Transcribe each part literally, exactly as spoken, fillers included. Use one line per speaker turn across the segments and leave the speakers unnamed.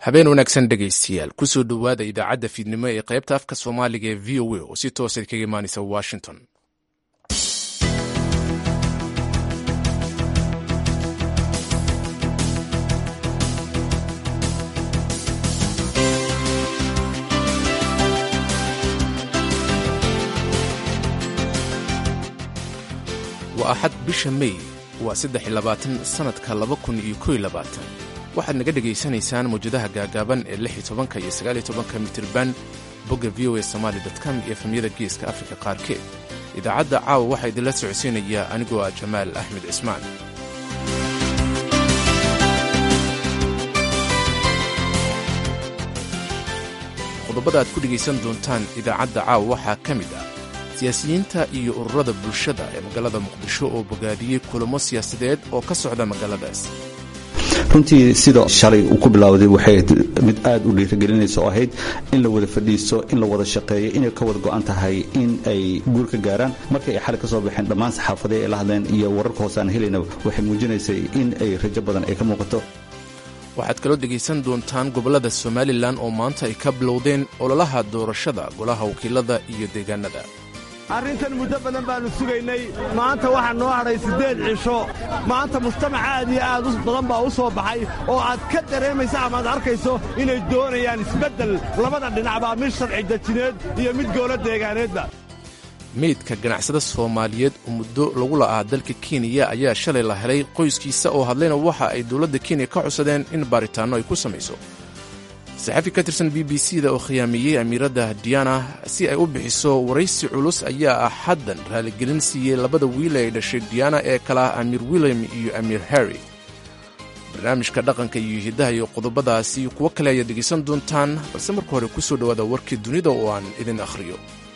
habeen wanaagsan dhegaystayaal kusoo dhowaada idaacadda fiidnimo ee qaybta afka soomaaliga ee v o a oo si toosa kaga imaanaysa washington. waa axad bisha May waa saddex iyo labaatan sanadka laba kun iyo kow iyo labaatan. waxaad naga dhegaysanaysaan mawjadaha gaagaaban ee lix iyo tobanka iyo sagaal iyo tobanka mitirban bogga v o a somali dot com iyo efemyada geeska afrika qaarkeed. idaacadda caawa waxaa idinla socodsiinayaa anigoo ah jamaal axmed cismaan. qodobada aad ku dhegaysan doontaan idaacadda caawa waxaa ka mid ah siyaasiyiinta iyo ururada bulshada ee magaalada muqdisho oo bogaadiyey kulamo siyaasadeed oo ka socda magaaladaas.
runtii sida shalay uu ku bilowday waxay mid aad u dhiirigelinaysa oo ahayd in la wada fadhiisto, in la wada shaqeeyo, inay ka wada go'an tahay in ay guur ka gaaraan. markay ay xalay ka soo baxeen dhammaan saxaafadee ay la hadleen iyo wararka hoose aan helayna waxay muujinaysay in ay rajo badan ay ka muuqato.
waxaad kaloo dhegaysan doontaan gobollada somalilan oo maanta ay ka bilowdeen ololaha doorashada golaha wakiilada iyo deegaanada.
arrintan muddo badan baannu sugaynay. maanta waxaa noo hadhay siddeed cisho. maanta mujtamac aad iyo aad u badan baa u soo baxay oo aad ka dareemaysa amaad arkayso inay doonayaan isbeddel labada dhinacbaa mid sharci dejineed iyo mid goolo deegaaneedba.
meydka ganacsada soomaaliyeed oo muddo lagu la'aa dalka kenya ayaa shalay la helay. qoyskiisa oo hadlayna waxa ay dowladda kenya ka codsadeen in baaritaanno ay ku samayso. saxafi ka tirsan b b c da oo khiyaameeyey amiiradda diana si ay u bixiso waraysi culus ayaa ah xaddan raaligelin siiyey labada wiil ay dhashay diana ee kala ah amiir william iyo amiir harry. barnaamijka dhaqanka iyo hiddaha iyo qodobadaasi kuwo kale ayaad dhegaysan doontaan, balse marka hore ku soo dhowaada warkii dunida oo aan idin akhriyo.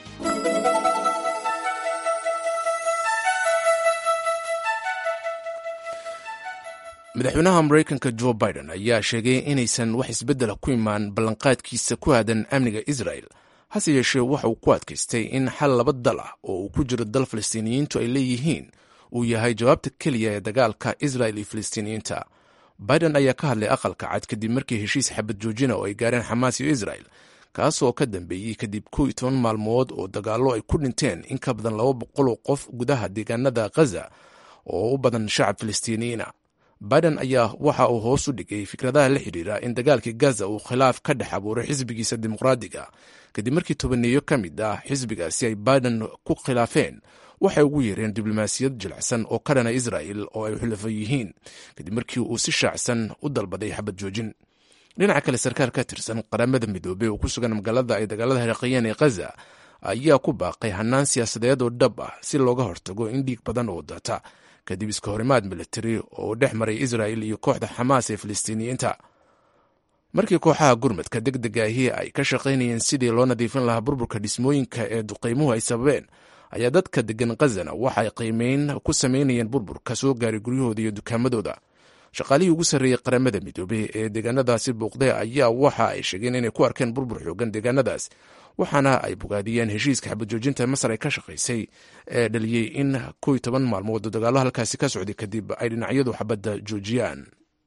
madaxweynaha maraykanka jo biden ayaa sheegay inaysan wax isbeddela ku imaan ballanqaadkiisa ku aadan amniga israel. hase yeeshee waxa uu ku adkaystay in xal laba dal ah oo uu ku jiro dal falastiiniyiintu ay leeyihiin uu yahay jawaabta keliya ee dagaalka israel iyo falastiiniyiinta. biden ayaa ka hadlay aqalka cad kadib markii heshiis xabad joojina oo ay gaareen xamaas iyo israel, kaasoo ka dambeeyey kadib kow iyo toban maalmood oo dagaallo ay ku dhinteen in ka badan laba boqol oo qof gudaha deegaanada ghaza oo u badan shacab falastiiniyiina. biden ayaa waxa uu hoos u dhigay fikradaha la xidhiira in dagaalkii gaza uu khilaaf ka dhex abuuray xisbigiisa dimuqraadiga kadib markii tobaneeyo ka mid ah xisbigaasi ay biden ku khilaafeen waxay ugu yeereen diblomaasiyad jilicsan oo ka dhana israel oo ay xulafo yihiin kadib markii uu si shaacsan u dalbaday xabad joojin. dhinaca kale sarkaal ka tirsan qaramada midoobey oo ku sugan magaalada ay dagaalada haraqiyeen ee ghaza ayaa ku baaqay hannaan siyaasadeed oo dhab ah si looga hortago in dhiig badan oo data kadib iska horimaad militari oo dhex maray israel iyo kooxda xamaas ee falastiiniyiinta. markii kooxaha gurmadka degdega ahi ay ka shaqaynayeen sidii loo nadiifin lahaa burburka dhismooyinka ee duqaymuhu ay sababeen, ayaa dadka deggan khazana waxa ay qiimeyn ku samaynayeen burburka soo gaaray guryahooda iyo dukaamadooda. shaqaalihii ugu sarreeyey qaramada midoobey ee deegaanadaasi buuqday ayaa waxa ay sheegeen inay ku arkeen burbur xoogan deegaanadaas, waxaana ay bogaadiyeen heshiiska xabad joojinta masar ay ka shaqaysay ee dhaliyey in kow iyo toban maalmood oo dagaallo halkaasi ka socday kadib ay dhinacyadu xabadda joojiyaan.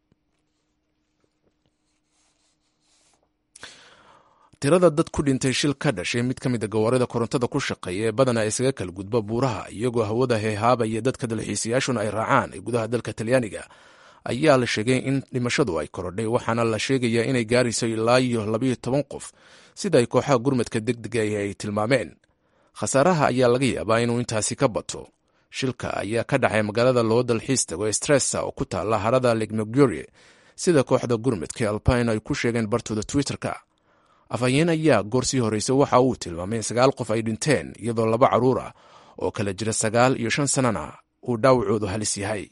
tirada dad ku dhintay shil ka dhashay mid ka mid a gawaarida korontada ku shaqeeya ee badanaa isaga kala gudba buuraha iyagoo hawada heehaabaya dadka dalxiisayaashuna ay raacaan ee gudaha dalka talyaaniga ayaa la sheegay in dhimashadu ay korodhay, waxaana la sheegayaa inay gaarayso ilaa iyo labayo toban qof sida ay kooxaha gurmadka degdega ay tilmaameen. khasaaraha ayaa laga yaabaa inuu intaasi ka bato. shilka ayaa ka dhacay magaalada loo dalxiis tago stressa oo ku taalla harada lake maggiore sida kooxda gurmadka alpine ay ku sheegeen bartooda twitter-ka. afhayeen ayaa goor sii horreysa waxa uu tilmaamay in sagaal qof ay dhinteen iyadoo laba carruur ah oo kala jira sagaal iyo shan sanana uu dhaawacoodu halis yahay.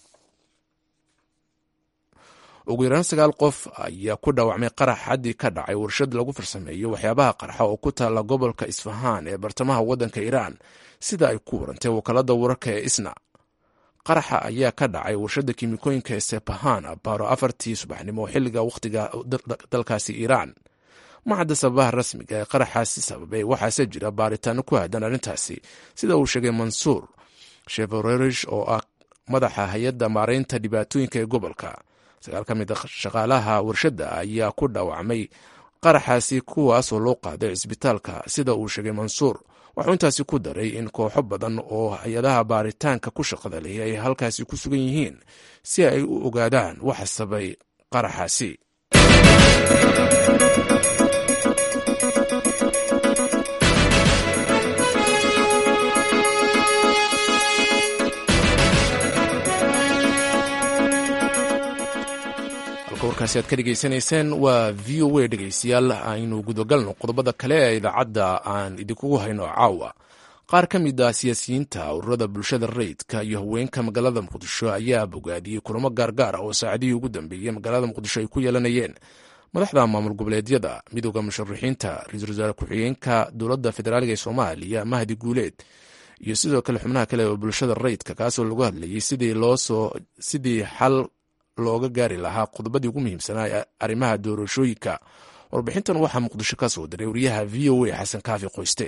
ugu yaraan sagaal qof ayaa ku dhaawacmay qarax xaddii ka dhacay warshad lagu farsameeyo waxyaabaha qarxa oo ku taalla gobolka isfahaan ee bartamaha waddanka iiraan sida ay ku warantay wakaalada wararka ee isna. qaraxa ayaa ka dhacay warshadda kiimikooyinka ee sepahan baaro afartii subaxnimo xilliga wakhtiga dalkaasi iiraan. ma cadda sababaha rasmiga ee qaraxaasi sababay, waxaase jira baaritaano ku aadan arrintaasi sida uu sheegay mansuur shevorerish oo ah madaxa hay-adda maaraynta dhibaatooyinka ee gobolka. sagaal ka mid a shaqaalaha warshadda ayaa ku dhaawacmay qaraxaasi kuwaasoo loo qaaday cisbitaalka sida uu sheegay mansuur wuxuu intaasi ku daray in kooxo badan oo hay-adaha baaritaanka ku shaqada leh ay halkaasi ku sugan yihiin si ay u ogaadaan waxa sabay qaraxaasi. warkaasi aad ka dhegaysanayseen waa v o a dhegaystayaal aynu gudagalno qodobada kale ee idaacadda aan idinkugu hayno caawa. qaar ka mid ah siyaasiyiinta ururada bulshada rayidka iyo haweenka magaalada muqdisho ayaa bogaadiyey kulamo gaargaar ah oo saacadihii ugu dambeeyey magaalada muqdisho ay ku yeelanayeen madaxda maamul goboleedyada, midooda musharaxiinta, ra-iisul wasaare ku-xigeenka dowladda federaaliga ee soomaaliya mahdi guuleed iyo sidoo kale xubnaha kale oo bulshada rayidka, kaasoo lagu hadlayay sidii loosoo sidii xal looga gaari lahaa qodobadii ugu muhiimsanaa ee arrimaha doorashooyinka. warbixintan waxaa muqdisho ka soo diray wariyaha v o a xasan kaafi qoyste.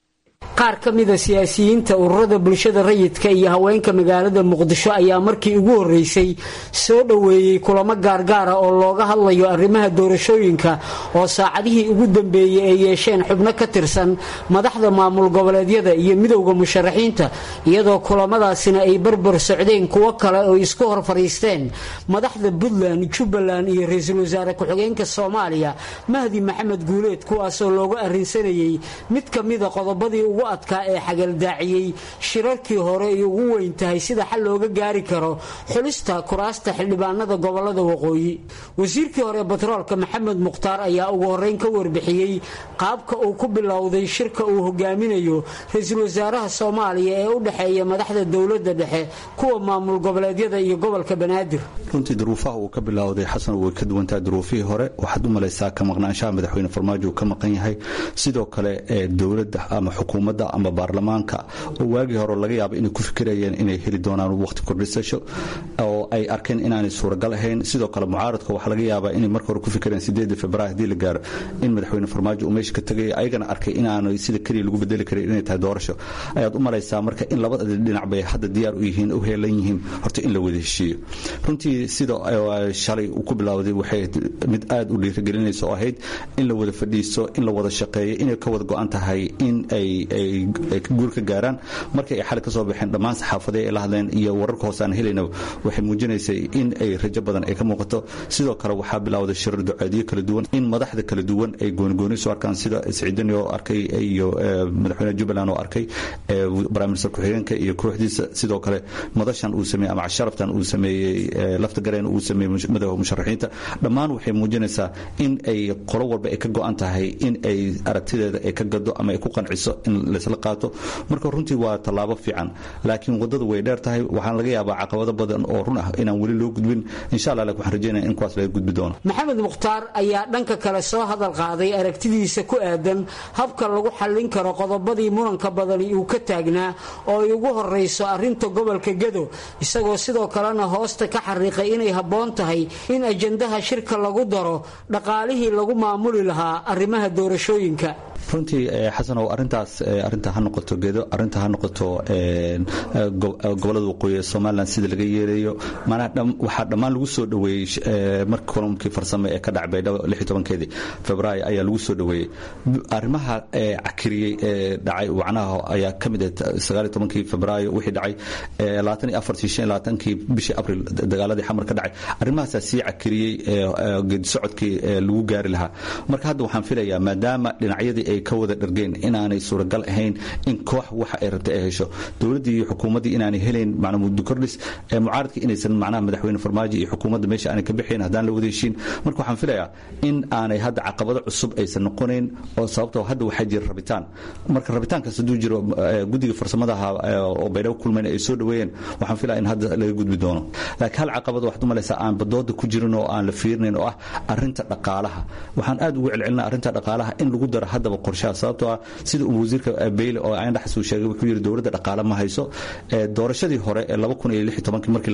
qaar ka mida siyaasiyiinta ururada bulshada rayidka iyo haweenka magaalada muqdisho ayaa markii ugu horeysay soo dhoweeyey kulamo gaargaara oo looga hadlayo arrimaha doorashooyinka oo saacadihii ugu dambeeyey ay yeesheen xubno ka tirsan madaxda maamul goboleedyada iyo midowda musharaxiinta, iyadoo kulamadaasina ay barbar socdeen kuwo kale oo isku hor fadhiisteen madaxda puntland, jubbaland iyo ra-iisul wasaare ku-xigeenka soomaaliya mahdi maxamed guuleed, kuwaasoo looga arrinsanayay mid ka mida qodobadii ugu adkaa ee xagaldaaciyey shirarkii hore ay ugu weyn tahay sida xal looga gaari karo xulista kuraasta xildhibaanada gobolada waqooyi. wasiirkii hore batroolka maxamed mukhtaar ayaa ugu horeyn ka warbixiyey qaabka uu ku bilowday shirka uu hogaaminayo ra-iisul wasaaraha soomaaliya ee u dhexeeya madaxda dowladda dhexe, kuwa maamul goboleedyada iyo gobolka banaadir.
runtii duruufaha uu ka bilowday xasan way ka duwantahay duruufihii hore. waxaad u malaysaa ka maqnaanshaha madaxweyne farmaajo uu ka maqan yahay, sidoo kale ee dowladda ama xukuumadda ama baarlamaanka oo waagii hore laga yaabo inay ku fikirayeen inay heli doonaan waqti kordhisasho oo ay arkeen inaanay suuragal ahayn. sidoo kale mucaaradka waxaa laga yaabaa inay marka hore ku fikireen sideedii februaayo haddii la gaaro in madaxweyne farmaajo uu meesha ka tegay, ayagana arkay inaanay sida keliya lagu bedeli karin inay tahay doorasho. ayaad u malaysaa marka in labada dhinac bay hadda diyaar u yihiin, u heelan yihiin horta in la wada heshiiyo. runtii sida shalay uu ku bilowday waxay mid aad u dhiirigelinaysa oo ahayd in la wada fadhiisto, in la wada shaqeeyo, inay ka wada go-an tahay in ay ay guur ka gaaraan. markay ay xal ka soo baxeen dhammaan saxaafadee ay la hadleen iyo wararka hoose aan helayna waxay muujinaysay in ay rajo badan ay ka muuqato. sidoo kale waxaa bilowday shirar ducaadiyo kala duwan, in madaxda kala duwan ay goonigooni soo arkaan, sida Siciidani oo arkay iyo madaxweynaha Jubbaland oo arkay prime minister ku-xigeenka iyo kooxdiisa. sidoo kale madashan uu sameeyey ama casharaftan uu sameeyey lafta gareen uu sameeyey madaxda musharaxiinta, dhammaan waxay muujinaysaa in ay qolo walba ay ka go'an tahay in ay aragtideeda ay ka gado ama ay ku qanciso in laysla qaato. marka runtii waa tallaabo fiican, laakiin wadada way dheer tahay. waxaan laga yaabaa caqabado badan oo run ah inaan weli loo gudbin. insha allah waxaan rajaynayaa in kuwaas laga gudbi doono.
maxamed mukhtaar ayaa dhanka kale soo hadal qaaday aragtidiisa ku aadan habka lagu xallin karo qodobadii muranka badani uu ka taagnaa oo ay ugu horeyso arrinta gobolka Gedo, isagoo sidoo kalena hoosta ka xariiqay inay habboon tahay in ajandaha shirka lagu daro dhaqaalihii lagu maamuli lahaa arrimaha doorashooyinka.
runtii xasan oo arintaas arinta ha noqoto Gedo, arinta ha noqoto gobolada waqooyi Soomaaliland sida laga yeelayo, maana waxa dhamaan lagu soo dhaweeyay markii kulamkii farsamo ee ka dhacay lix iyo tobankeedii Febraayo ayaa lagu soo dhaweeyay. arrimaha cakiriyay ee dhacay wacnaha ayaa kamid ah sagaal iyo tobankii Febraayo wixii dhacay labaatan iyo afar shan iyo labaatan-kii bishii Abriil dagaaladii xamar ka dhacay. arrimahaas si cakiriyay geed socodkii lagu gaari lahaa. marka hadda waxaan filayaa maadaama dhinacyadii ay ka wada dhargeen inaanay suuragal ahayn in koox waxa ay rabtay ay hesho, dowladda iyo xukuumadda inaanay helayn macna muddo kordhis, ee mucaaradka inaysan macnaha madaxweyne farmaajo iyo xukuumadda meesha aanay ka bixin haddaan la wada heshiin. marka waxaan filayaa in aanay hadda caqabado cusub aysan noqonayn, oo sababtoo hadda waxaa jira rabitaan. marka rabitaankaas hadduu jiro guddiga farsamadaha oo baydhabo kulmayna ay soo dhaweeyeen, waxaan filayaa in hadda laga gudbi doono. laakiin hal caqabado waxaad u malaysaa aan badooda ku jirin oo aan la fiirinayn oo ah arrinta dhaqaalaha. waxaan aad ugu celcelinaa arrinta dhaqaalaha in lagu daro haddaba qorshaha, sababtoo ah sida uu wasiirka Bayle oo aan dhaxas uu sheegay wuxuu yiri dowladda dhaqaale ma hayso. doorashadii hore ee laba kun iyo lix iyo toban markii la qabanayay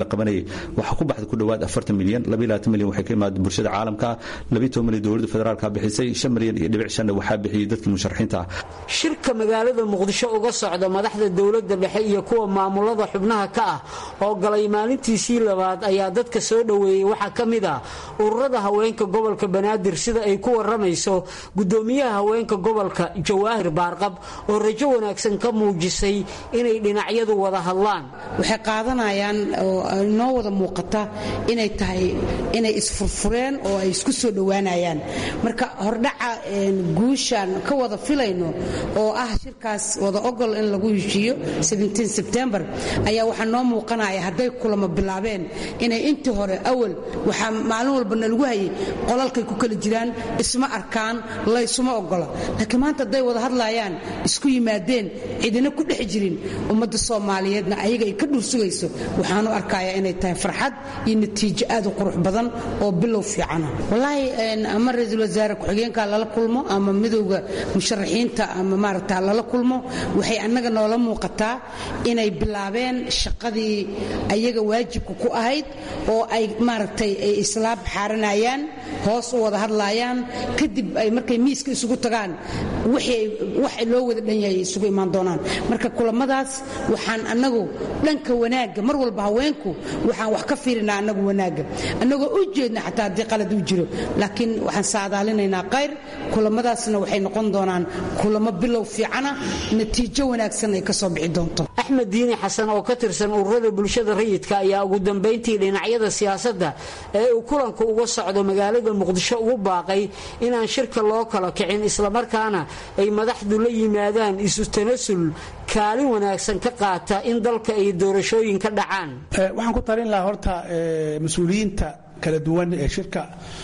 waxa ku baxday ku dhawaad afartan milyan laba iyo labaatan milyan waxay ka imaad bulshada caalamka laba iyo toban milyan dowladda federaalka bixisay shan milyan iyo dhibic shan waxa bixiyay dadka musharaxiinta ah
shirka magaalada muqdisho uga socda madaxda dowladda dhexe iyo kuwa maamulada xubnaha ka ah oo galay maalintiisii labaad ayaa dadka soo dhaweeyay waxa kamid ah ururada haweenka gobolka banaadir sida ay ku waramayso gudoomiyaha haweenka gobolka Jawaahir Baarqab oo rajo wanaagsan ka muujisay inay dhinacyadu wada hadlaan
waxay qaadanayaan oo noo wada muuqata inay tahay inay isfurfureen oo ay isku soo dhawaanayaan marka hordhaca guushan ka wada filayno oo ah shirkaas wada ogol in lagu heshiiyo seventeen September ayaa waxa noo muuqanaya haday kulamo bilaabeen inay intii hore awal waxa maalin walba lagu hayay qolalkay ku kala jiraan isma arkaan la isma ogola laakiin maanta haday wada hadlayaan isku yimaadeen cidina ku dhex jirin ummadda Soomaaliyeedna ayaga ay ka dhursugayso waxaanu arkayaa inay tahay farxad iyo natiijo aad u qurux badan oo bilow fiican wallahi ama ra'iisul wasaare ku-xigeenka lala kulmo ama midowga musharaxiinta ama maaragta lala kulmo waxay annaga noola muuqataa inay bilaabeen shaqadii ayaga waajibka ku ahayd oo ay maaragtay ay islaab xaaranayaan hoos u wada hadlayaan kadib ay markay miiska isugu tagaan wixii wax loo wada dhan yahay isugu imaan doonaan marka kulamadaas waxaan annagu dhanka wanaaga mar walba haweenku waxaan wax ka fiirinaa annagu wanaaga annagoo u jeedna xataa haddii qalad u jiro laakiin waxaan saadaalinaynaa qayr kulamadaasna waxay noqon doonaan kulamo bilow fiicana natiijo wanaagsan ay ka soo bixi doonto
Axmed Diini Xasan oo ka tirsan ururada bulshada rayidka ayaa ugu dambeyntii dhinacyada siyaasadda ee uu kulanku uga socdo magaalada Muqdisho ugu baaqay inaan shirka loo kala kicin isla markaana ay madaxdu la yimaadaan isu tanasul kaalin wanaagsan ka qaata in dalka ay doorashooyin ka dhacaan
waxaan ku talin lahaa horta mas'uuliyiinta kala duwan ee shirka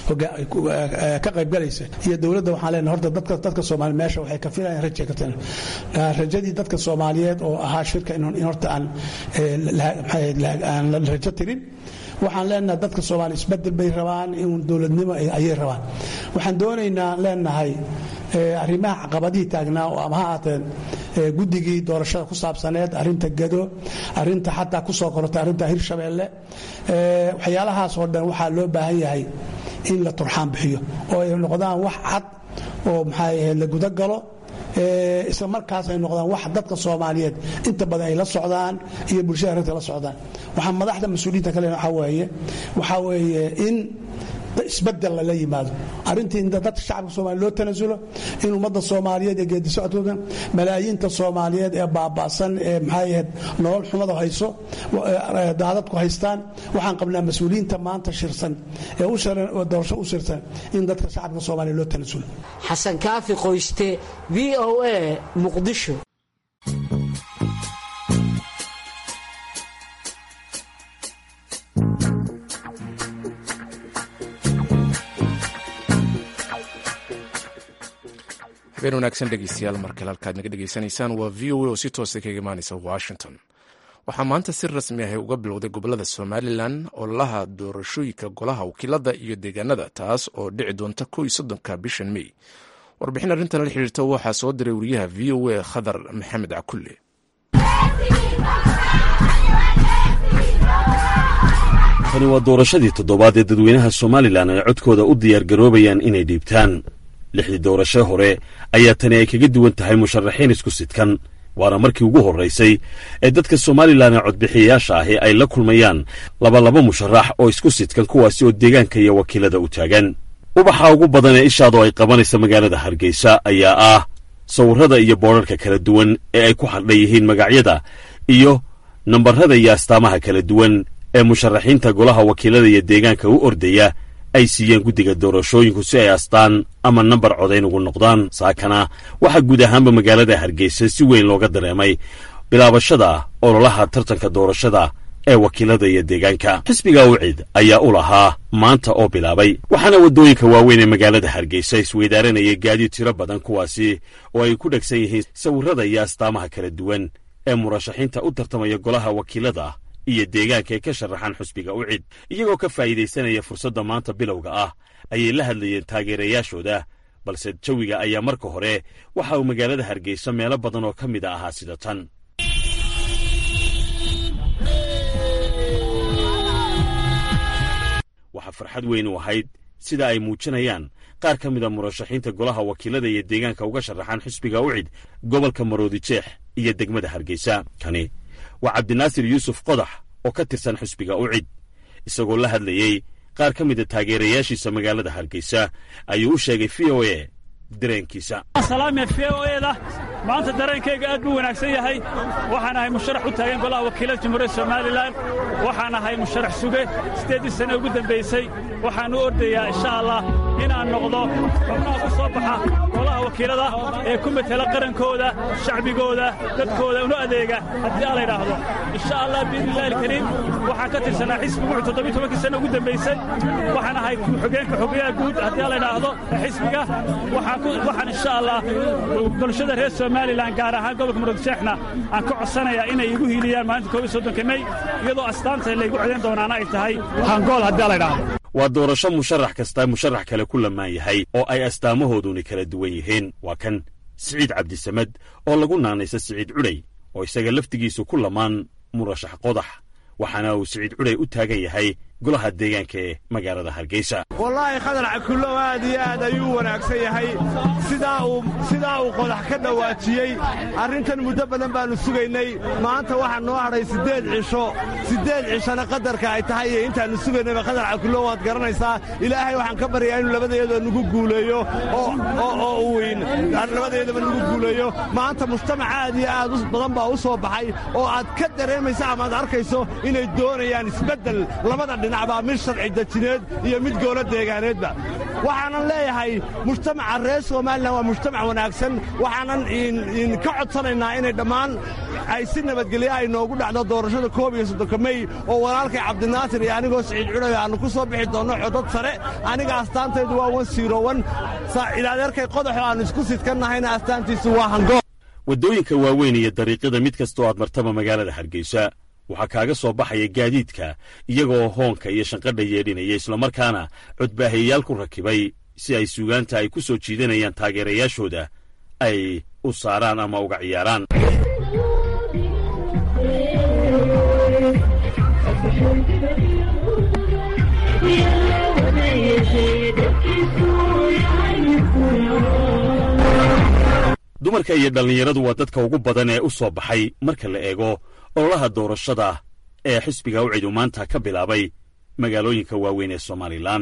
ka qayb galaysa iyo dawladda waxaan leenahay horta dadka dadka Soomaaliyeed meesha waxay ka filayaan rajo ka tan rajadii dadka Soomaaliyeed oo ahaa shirka in horta aan aan la rajo tirin waxaan leenahay dadka Soomaaliyeed isbedel bay rabaan in dawladnimo ay rabaan waxaan doonaynaa leenahay arrimaha caqabadii taagnaa oo ama haateen guddigii doorashada ku saabsaneed arinta gado arinta xataa ku soo kortay arinta Hirshabeelle waxyaalahaas oo dhan waxa loo baahan yahay in la turxaan bixiyo oo ay noqdaan wax cad oo maxay la guda galo ee isla markaas ay noqdaan wax dadka Soomaaliyeed inta badan ay la socdaan iyo bulshada reerka la socdaan waxa madaxda mas'uuliyiinta kale waxa weeye waxa weeye in isbedel la yimaado arintii in dadka shacabka Soomaaliyeed loo tanasulo in ummadda Soomaaliyeed ee geedi socodka malaayiinta Soomaaliyeed ee baabaasan ee maxay ahayd nolol xumada hayso daadadku haystaan waxaan qabnaa mas'uuliyiinta maanta shirsan ee u sharan oo doorasho u shirsan in dadka shacabka Soomaaliyeed loo tanasulo
Xasan Kaafi Qoyste V O A Muqdisho
habeen wanaagsan dhegeystayaal markale halkaad naga dhegeysanaysaan waa v o a oo si toosa kaga imaanaysa washington waxaa maanta si rasmi ah uga bilowday gobolada somalilan ololaha doorashooyinka golaha wakiilada iyo deegaanada taas oo dhici doonta kow iyo soddonka bishan may warbixin arrintan la xiriirta waxaa soo diray wariyaha v o a khadar maxamed cakulle
tani waa doorashadii toddobaad ee dadweynaha somalilan ay codkooda u diyaargaroobayaan inay dhiibtaan lixdii doorasho hore ayaa tani ay kaga duwan tahay musharaxiin isku sidkan waana markii ugu horraysay ee dadka somalilan ee codbixiyayaasha ahi ay la kulmayaan labalaba musharax oo isku sidkan kuwaasi oo deegaanka iyo wakiilada u taagan ubaxa ugu badan ee ishaadu ay qabanaysa magaalada hargeysa ayaa ah sawirrada iyo boodharka kala duwan ee ay ku xardhan yihiin magacyada iyo nambarrada iyo astaamaha kala duwan ee musharaxiinta golaha wakiilada iyo deegaanka u ordaya ay siiyeen guddiga doorashooyinku si ay astaan ama nambar codayn ugu noqdaan saakana waxaa guud ahaanba magaalada hargeysa si weyn looga dareemay bilaabashada ololaha tartanka doorashada ee wakiilada iyo deegaanka xisbiga ucid ayaa u lahaa maanta oo bilaabay waxaana waddooyinka waaweyn ee magaalada hargeysa isweydaaranayay gaadiid tiro badan kuwaasi oo ay ku dhegsan yihiin sawirrada iyo astaamaha kala duwan ee murashaxiinta u tartamaya golaha wakiilada iyo deegaanka ee ka sharaxan xusbiga ucid iyagoo ka faa'iidaysanaya fursadda maanta bilowga ah ayay la hadlayeen taageerayaashooda balse jawiga ayaa marka hore waxa uu magaalada hargeysa meelo badan oo ka mid a ahaa sida tan waxaa farxad weyn u ahayd sida ay muujinayaan qaar ka mida murashaxiinta golaha wakiilada iyo deegaanka uga sharaxaan xisbiga ucid gobolka maroodijeex iyo degmada hargeysa. kani waa cabdinaasir yuusuf qodax oo ka tirsan xisbiga ucid. isagoo la hadlayey qaar ka mida taageerayaashiisa magaalada hargeysa ayuu u sheegay v o a dareenkiisa.
salaame v o eda maanta dareenkayga aad buu wanaagsan yahay. waxaan ahay musharax u taagan golaha wakiilada jamhuuriyadda somalilan. waxaan ahay musharax suge siddeedii sane ugu dambaysay. waxaan u ordayaa insha allah inaan noqdo xubnaha ku soo baxa golaha wakiilada ee ku matela qarankooda, shacbigooda, dadkooda unu adeega haddii aa la yidhaahdo insha allah biidnillahi alkariim. waxaan ka tirsanaa xisbiga wuxuu toddobiyi tobankii sane ugu dambaysay. waxaan ahay xogeenka xogeyaha guud haddii aa la yidhaahdo xisbiga. waxaan insha allah bulshada reer somalilan gaar ahaan gobolka maroodijeexna aan ka codsanayaa inay igu hiiliyaan maalinta koob iyo soddonka mey iyadoo astaanta laygu codayn doonaana ay tahay hangool haddii aa la yidhaahdo.
waa doorasho musharax kasta musharax kale ku lamaan yahay oo ay astaamahooduni kala duwan yihiin. waa kan siciid cabdisamed oo lagu naanaysa siciid cudhay oo isaga laftigiisu ku lamaan murashax qodax, waxaana uu siciid cudhay u taagan yahay golaha deegaanka ee magaalada hargeysa.
wallaahi khadar cakullow aad iyo aad ayuu wanaagsan yahay sidaa uu sidaa uu qodax ka dhowaajiyey. arrintan muddo badan baannu sugaynay. maanta waxaa noo hadhay siddeed cisho siddeed cishona qadarka ay tahay iyo intaannu sugaynayba khadar cakullow waad garanaysaa. ilaahay waxaan ka baryaa inuu labadayadoo nagu guuleeyo oo u weyn labadayadaba nagu guuleeyo. maanta mujtamac aad iyo aad u badan baa u soo baxay oo aad ka dareemaysa amaad arkayso inay doonayaan isbeddel labada dhinacbaa mid sharci dejineed iyo mid goolo deegaaneedba. waxaanan leeyahay mujtamaca reer somalilan waa mujtamac wanaagsan. waxaanan ka codsanaynaa inay dhammaan ay si nabadgelya ay noogu dhacdo doorashada koob iyo soddonka mey oo walaalkay cabdinaasir iyo anigoo siciid cudhay aannu ku soo bixi doonno codod sare. aniga astaantaydu waa wan siirowan ilaadeerkay qodaxoo aannu isku sidkannahayna astaantiisu waa hangool.
waddooyinka waaweyn iyo dariiqyada mid kastoo aad martaba magaalada hargeysa waxaa kaaga soo baxaya gaadiidka iyagoo hoonka iyo shanqadha yeedhinaya islamarkaana codbaahayayaal ku rakibay si ay suugaanta ay ku soo jiidanayaan taageerayaashooda ay u saaraan ama uga ciyaaraan. dumarka iyo dhallinyaradu waa dadka ugu badan ee u soo baxay marka la eego ololaha doorashada ee xisbiga ucid uu maanta ka bilaabay magaalooyinka waaweyn ee somalilan.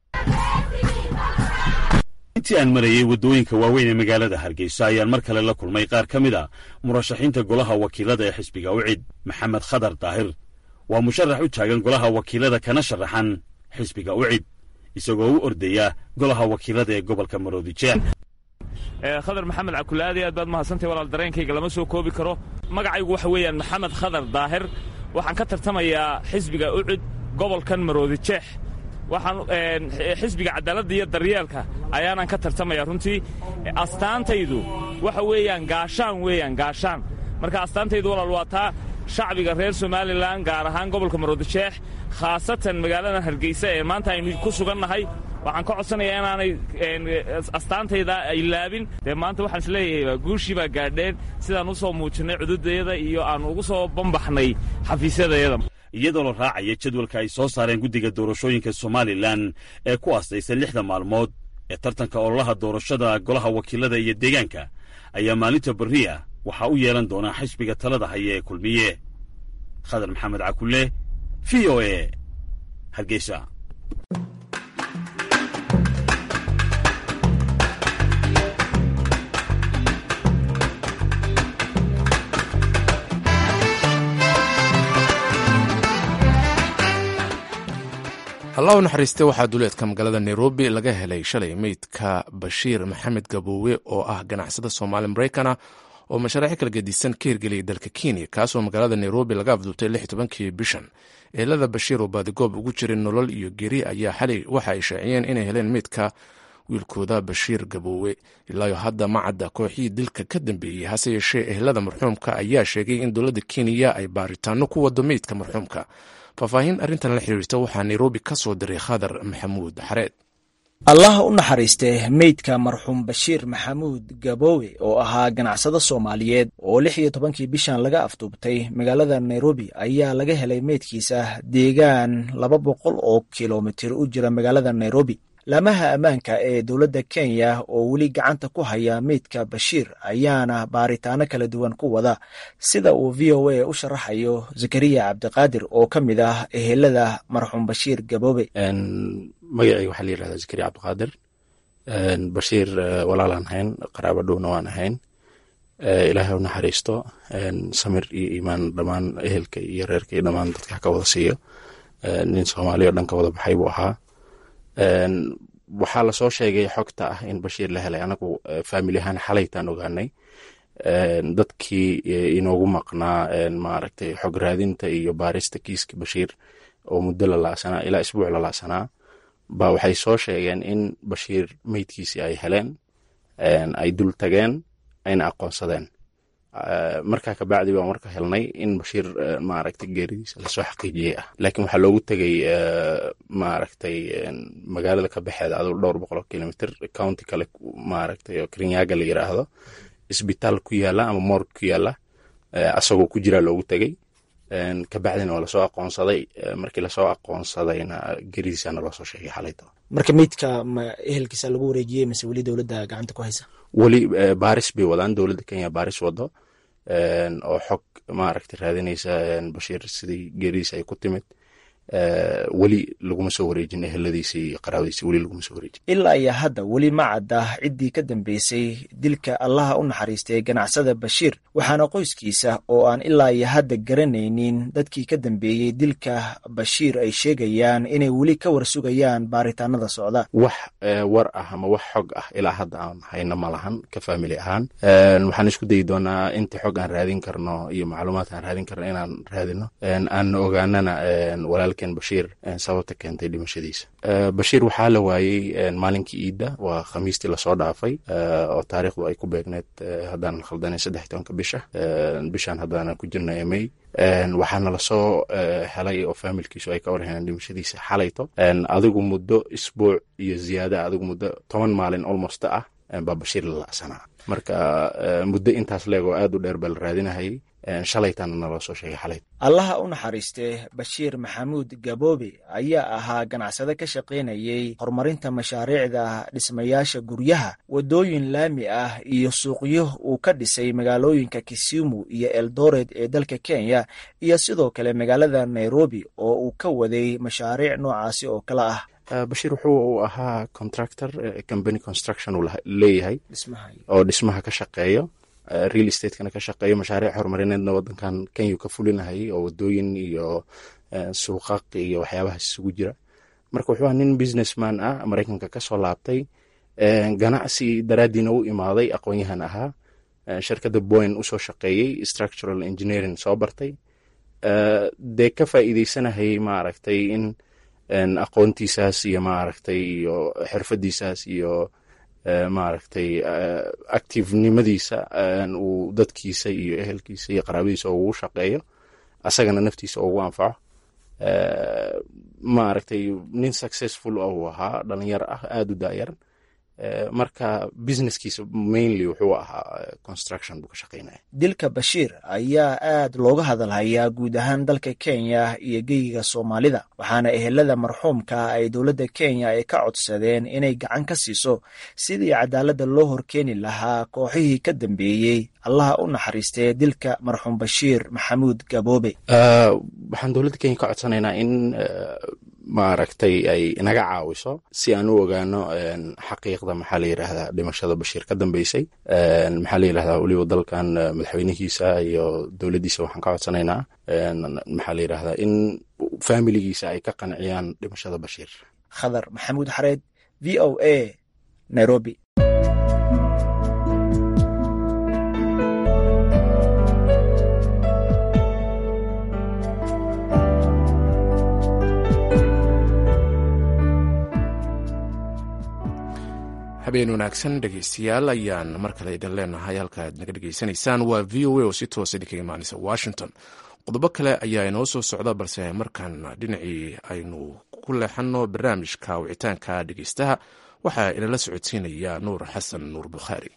intii aan marayey waddooyinka waaweyn ee magaalada hargeysa ayaan mar kale la kulmay qaar ka mid a murashaxiinta golaha wakiilada ee xisbiga ucid. maxamed khadar daahir waa musharax u taagan golaha wakiilada kana sharaxan xisbiga ucid isagoo u ordaya golaha wakiilada ee gobolka maroodijeex.
khadar maxamed cakulaadi aad baad mahadsantahay walaal dareenkayga lama soo koobi karo. magacaygu waxa weeyaan maxamed khadar daahir. waxaan ka tartamayaa xisbiga ucud gobolkan maroodijeex. waxaan xisbiga cadaaladda iyo daryeelka ayaanan ka tartamayaa runtii. astaantaydu waxa weeyaan gaashaan weeyaan gaashaan. marka astaantaydu walaal waa taa shacbiga reer somalilan gaar ahaan gobolka maroodijeex khaasatan magaalada hargeysa ee maanta aynu ku sugannahay. waxaan ka codsanayaa inaanay astaantayda ay laabin. dee maanta waxaan isleeyahay guushii baa gaadheen sidaan u soo muujinnay cududayada iyo aannu ugu soo bambaxnay xafiisyadayada.
iyadoo la raacaya jadwalka ay soo saareen guddiga doorashooyinka somalilan ee ku aastaysan lixda maalmood ee tartanka ololaha doorashada golaha wakiilada iyo deegaanka ayaa maalinta barriya waxaa u yeelan doonaa xisbiga talada haya ee kulmiye. khadar maxamed cakulle v o a hargeysa.
allah u naxariistay waxaa duleedka magaalada nairobi laga helay shalay meydka bashiir maxamed gaboowe oo ah ganacsada soomaali maraykana oo mashaariic kala gedisan ka hirgeliyay dalka kenya, kaasoo magaalada nairobi laga afduubtay lix tobankii bishan. eelada bashiir oo baadigoob ugu jiray nolol iyo geri ayaa xalay waxa ay shaaciyeen inay heleen meydka wiilkooda bashiir gaboowe. ilaayo hadda ma cadda kooxihii dilka ka dambeeyey, hase yeeshee ehelada marxuumka ayaa sheegay in dowladda kenya ay baaritaano ku wado meydka marxuumka. faahfaahin arrintan la xiriirta waxaa nairobi ka soo diray khadar maxamuud xareed.
allaha u naxariistee meydka marxuum bashiir maxamuud gaboowe oo ahaa ganacsado soomaaliyeed oo lix iyo tobankii bishan laga afduubtay magaalada nairobi ayaa laga helay meydkiisa deegaan laba boqol oo kilomitir u jira magaalada nairobi. laamaha ammaanka ee dowladda kenya oo weli gacanta ku haya meydka bashiir ayaana baaritaano kala duwan ku wada, sida uu v o a u sharaxayo zakariya cabdiqaadir oo ka mid ah ehelada marxuum bashiir gaboobe.
magacayga waxaa la yidhahdaa zakariya cabdiqaadir. bashiir walaalaan ahayn, qaraabo dhowna waan ahayn. ilaahay u naxariisto, samir iyo iimaan dhammaan ehelka iyo reerka iyo dhammaan dadka ka wada siiyo. nin soomaaliya oo dhan ka wada baxay buu ahaa. waxaa lasoo sheegay xogta ah in bashiir la helay. anagu faamili ahaan xalaytaan ogaanay. dadkii inoogu maqnaa maaragtay xog raadinta iyo baarista kiiska bashiir oo muddo lalaasanaa ilaa isbuuc lalaasanaa ba waxay soo sheegeen in bashiir meydkiisii ay heleen, ay dul tageen, ayna aqoonsadeen. markaa kabacdi baan marka helnay in bashiir maaragtay geeridiisa lasoo xaqiijiyey ah. laakiin waxaa loogu tegay maaragtay magaalada ka baxeeda aduu dhowr boqol oo kilomitr county kale maaragtay oo Kirinyaga la yiraahdo, isbitaal ku yaala ama morgue ku yaala asagoo ku jira loogu tegay. kabacdina waa lasoo aqoonsaday. markii lasoo aqoonsadayna geeridiisana loo soo sheegay xalayto.
marka meydka ma ehelkiisa lagu wareejiyey mise weli dowladda gacanta ku haysa?
weli baaris bay wadaan, dowladda Kenya baaris wado oo xog maaragtay raadinaysa bashiir sidii geeridiisa ay ku timid. weli laguma soo wareejin eheladiisa iyo qaraabadiisa, weli laguma soo wareejin.
ilaa iyo hadda weli ma cadda ciddii ka dambeysay dilka allaha u naxariistay ganacsada bashiir, waxaana qoyskiisa oo aan ilaa iyo hadda garanaynin dadkii ka dambeeyey dilka bashiir ay sheegayaan inay weli ka warsugayaan baaritaanada socda.
wax war ah ama wax xog ah ilaa hadda aan hayna ma lahan ka faamili ahaan. waxaan isku dayi doonaa intii xog aan raadin karno iyo macluumaad aan raadin karno inaan raadino, aan ogaanana walaal bashiir sababta keentay dhimashadiisa. bashiir waxaa la waayey maalinkii iidda, waa khamiistii lasoo dhaafay oo taariikhdu ay ku beegneed haddaan khaldanay saddex tobanka bisha bishaan haddaanan ku jirna ee May. waxaana lasoo helay oo faamilkiisu ay ka warhayeen dhimashadiisa xalayto. adigu muddo isbuuc iyo ziyaada, adigu muddo toban maalin almost ah baa bashiir la la'sanaa. marka muddo intaas leeg oo aad u dheer baa la raadinahayay. shalaytaana naloo soo sheegay xalayt.
allaha u naxariistee bashiir maxamuud gaboobe ayaa ahaa ganacsade ka shaqaynayay horumarinta mashaariicda dhismayaasha guryaha, waddooyin laami ah iyo suuqyo uu ka dhisay magaalooyinka Kisumu iyo Eldoret ee dalka Kenya, iyo sidoo kale magaalada Nairobi oo uu ka waday mashaariic noocaasi oo kale ah.
bashiir wuxuu ahaa contractor company construction uu leeyahay oo dhismaha ka shaqeeyo, real estate-kana ka shaqeeyo, mashaariic horumarineedna waddankan Kenya ka fulinahayay oo waddooyin iyo suuqaq iyo waxyaabahaas isugu jira. marka wuxuu ahaa nin businessman ah, Maraykanka ka soo laabtay, ganacsi daraaddiina u imaaday, aqoon-yahan ahaa, shirkadda Boeing usoo shaqeeyey, structural engineering soo bartay, dee ka faa'iidaysanahayay maaragtay in aqoontiisaas iyo maaragtay iyo xirfadiisaas iyo maaragtay activenimadiisa uu dadkiisa iyo ehelkiisa iyo qaraabadiisa ugu shaqeeyo, asagana naftiisa ugu anfaco. maaragtay nin successful ah uu ahaa, dhalinyar ah, aada u daayar. marka businesskiisa mainly wuxuu ahaa construction buu ka shaqeynaya.
dilka bashiir ayaa aad looga hadalhayaa guud ahaan dalka Kenya iyo geyiga Soomaalida, waxaana ehelada marxuumka ay dowladda Kenya ay ka codsadeen inay gacan ka siiso sidii cadaaladda loo horkeeni lahaa kooxihii ka dambeeyey allaha u naxariistee dilka marxuum bashiir maxamuud gaboobe.
waxaan dowladda Kenya ka codsanaynaa in maaragtay ay inaga caawiso si aan u ogaano xaqiiqda maxaa la yidhaahdaa dhimashada bashiir ka dambeysay. maxaa la yidhahdaa weliba dalkan madaxweynihiisa iyo dowladdiisa waxaan ka codsanaynaa maxaa la yidhahdaa in faamiligiisa ay ka qanciyaan dhimashada bashiir.
khadar maxamuud xareed, v o a, Nairobi.
habeen wanaagsan dhegeystayaal ayaan mar kale idin leenahay. halka aad naga dhegeysanaysaan waa v o a oo si toosa idinkaga imaanaysa Washington. qodobo kale ayaa inoo soo socda, balse markaan dhinacii aynu ku leexanno barnaamijka wicitaanka dhegeystaha waxaa inala socodsiinaya nuur xasan nuur bukhaari.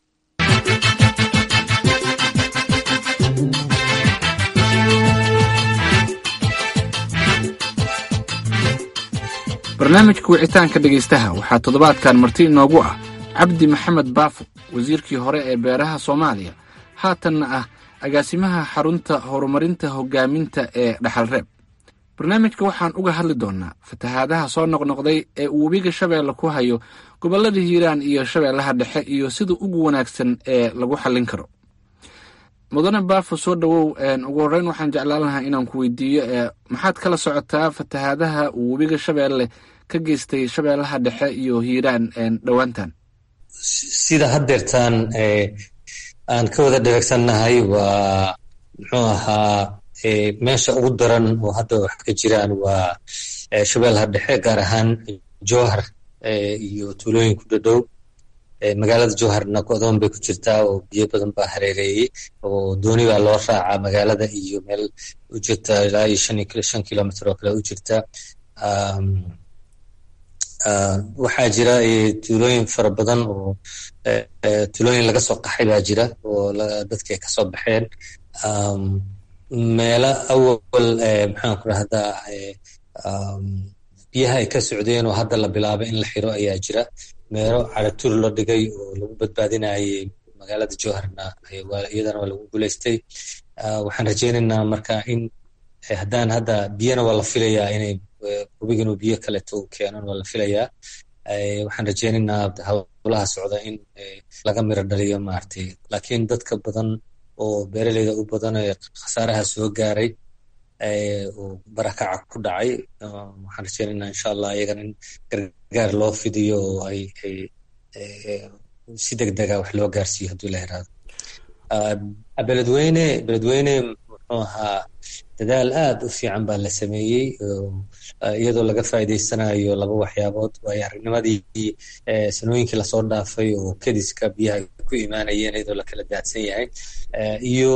barnaamijka wicitaanka dhegaystaha waxaa toddobaadkan marti inoogu ah cabdi maxamed baafo, wasiirkii hore ee beeraha soomaaliya, haatanna ah agaasimaha xarunta horumarinta hogaaminta ee dhaxalreeb. barnaamijka waxaan uga hadli doonaa fatahaadaha soo noqnoqday ee uu webiga shabeelle ku hayo gobollada hiiraan iyo shabeellaha dhexe iyo sida ugu wanaagsan ee lagu xallin karo. mudane baafo, soo dhowow. ugu horreyn waxaan jeclaan lahaa inaan ku weydiiyo maxaad kala socotaa fatahaadaha uu webiga shabeelle ka geystay shabeellaha dhexe iyo hiiraan dhowaantan?
sida haddeertaan aan ka wada dheregsannahay waa muxuu ahaa meesha ugu daran oo hadda wax ka jiraan waa shabeellaha dhexe, gaar ahaan jowhar iyo tuulooyin ku dhadhow. magaalada jowharna go'doon bay ku jirtaa oo biyo badan baa hareereeyey, oo dooni baa loo raacaa magaalada iyo meel u jirta ilaa iyo shan iyo shan kilomitr oo kale u jirta. waxaa jira tuulooyin fara badan oo tuulooyin laga soo qaxay baa jira oo dadki ay kasoo baxeen. meelo awal maxaan ku rahdaa biyaha ay ka socdeen oo hadda la bilaabay in la xiro ayaa jira. meelo caratur la dhigay oo lagu badbaadinayay magaalada jowharna iyadana waa lagu guulaystay. waxaan rajaynaynaa marka in haddaan hadda biyana waa la filayaa inay webiga inuu biyo kaleeto u keenan waa la filayaa. waxaan rajaynaynaa howlaha socda in laga miro dhaliyo maaragtay, laakiin dadka badan oo beeraleyda u badan ee khasaaraha soo gaaray oo barakaca ku dhacay, waxaan rajaynaynaa insha allah iyagana in gargaar loo fidiyo oo ay si degdega wax loo gaarsiiyo haddii la yiraahdo. beledweyne beledweyne muxuu ahaa dadaal aad u fiican baa la sameeyey iyadoo laga faa'iidaysanayo laba waxyaabood. waayo aragnimadii sanooyinkii lasoo dhaafay oo kediska biyaha ku imaanayeen iyadoo la kala daadsan yahay, iyo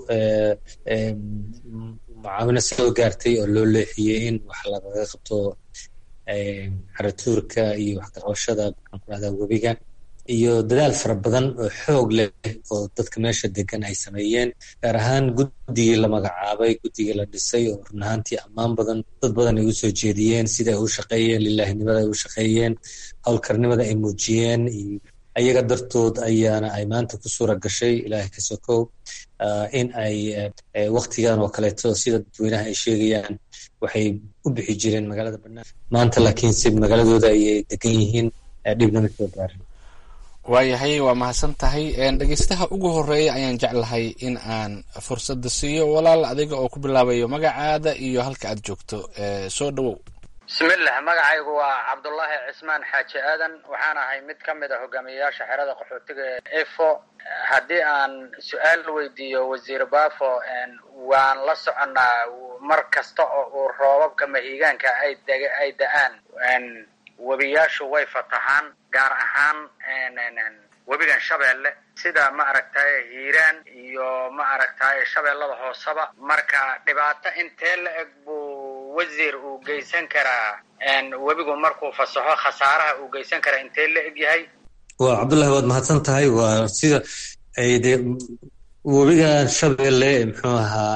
mucaawino soo gaartay oo loo leexiyey in wax lagaga qabto caratuurka iyo wax kaqabashada maxaan ku rahdaa webiga, iyo dadaal fara badan oo xoog leh oo dadka meesha degan ay sameeyeen, gaar ahaan guddigii la magacaabay, guddigii la dhisay oo run ahaantii ammaan badan dad badan ay u soo jeediyeen sida ay u shaqeeyeen, lilaahinimada ay u shaqeeyeen, howlkarnimada ay muujiyeen. ayaga dartood ayaana ay maanta ku suura gashay ilaahay ka sokow in ay waktigan oo kaleeto sida dadweynaha ay sheegayaan waxay u bixi jireen magaalada bannaan, maanta laakiinse magaaladooda ayay degan yihiin, dhibna ma soo gaarin.
waayahay, waa mahadsan tahay. dhegeystaha ugu horeeya ayaan jeclahay in aan fursadda siiyo. walaal, adiga oo ku bilaabayo magacaada iyo halka aad joogto, soo dhowow.
bismillah, magacaygu waa cabdullaahi cismaan xaaji aadan, waxaan ahay mid ka mid a hogaamiyayaasha xerada qaxootiga ee efo. haddii aan su-aal weydiiyo wasiir baafo, waan la soconnaa mar kasta oo uu roobabka mahiigaanka ay deg ay da-aan webiyaashu way fatahaan, gaar ahaan webigan shabeelle sida ma aragtaye hiiraan iyo ma aragtaye shabeellada hooseba. marka dhibaato intee la eg buu wasiir uu geysan karaa webigu markuu fasaxo, khasaaraha uu geysan karaa intee la eg yahay?
waa cabdullahi, waad mahadsan tahay. waa sida de webigan shabeelle muxuu ahaa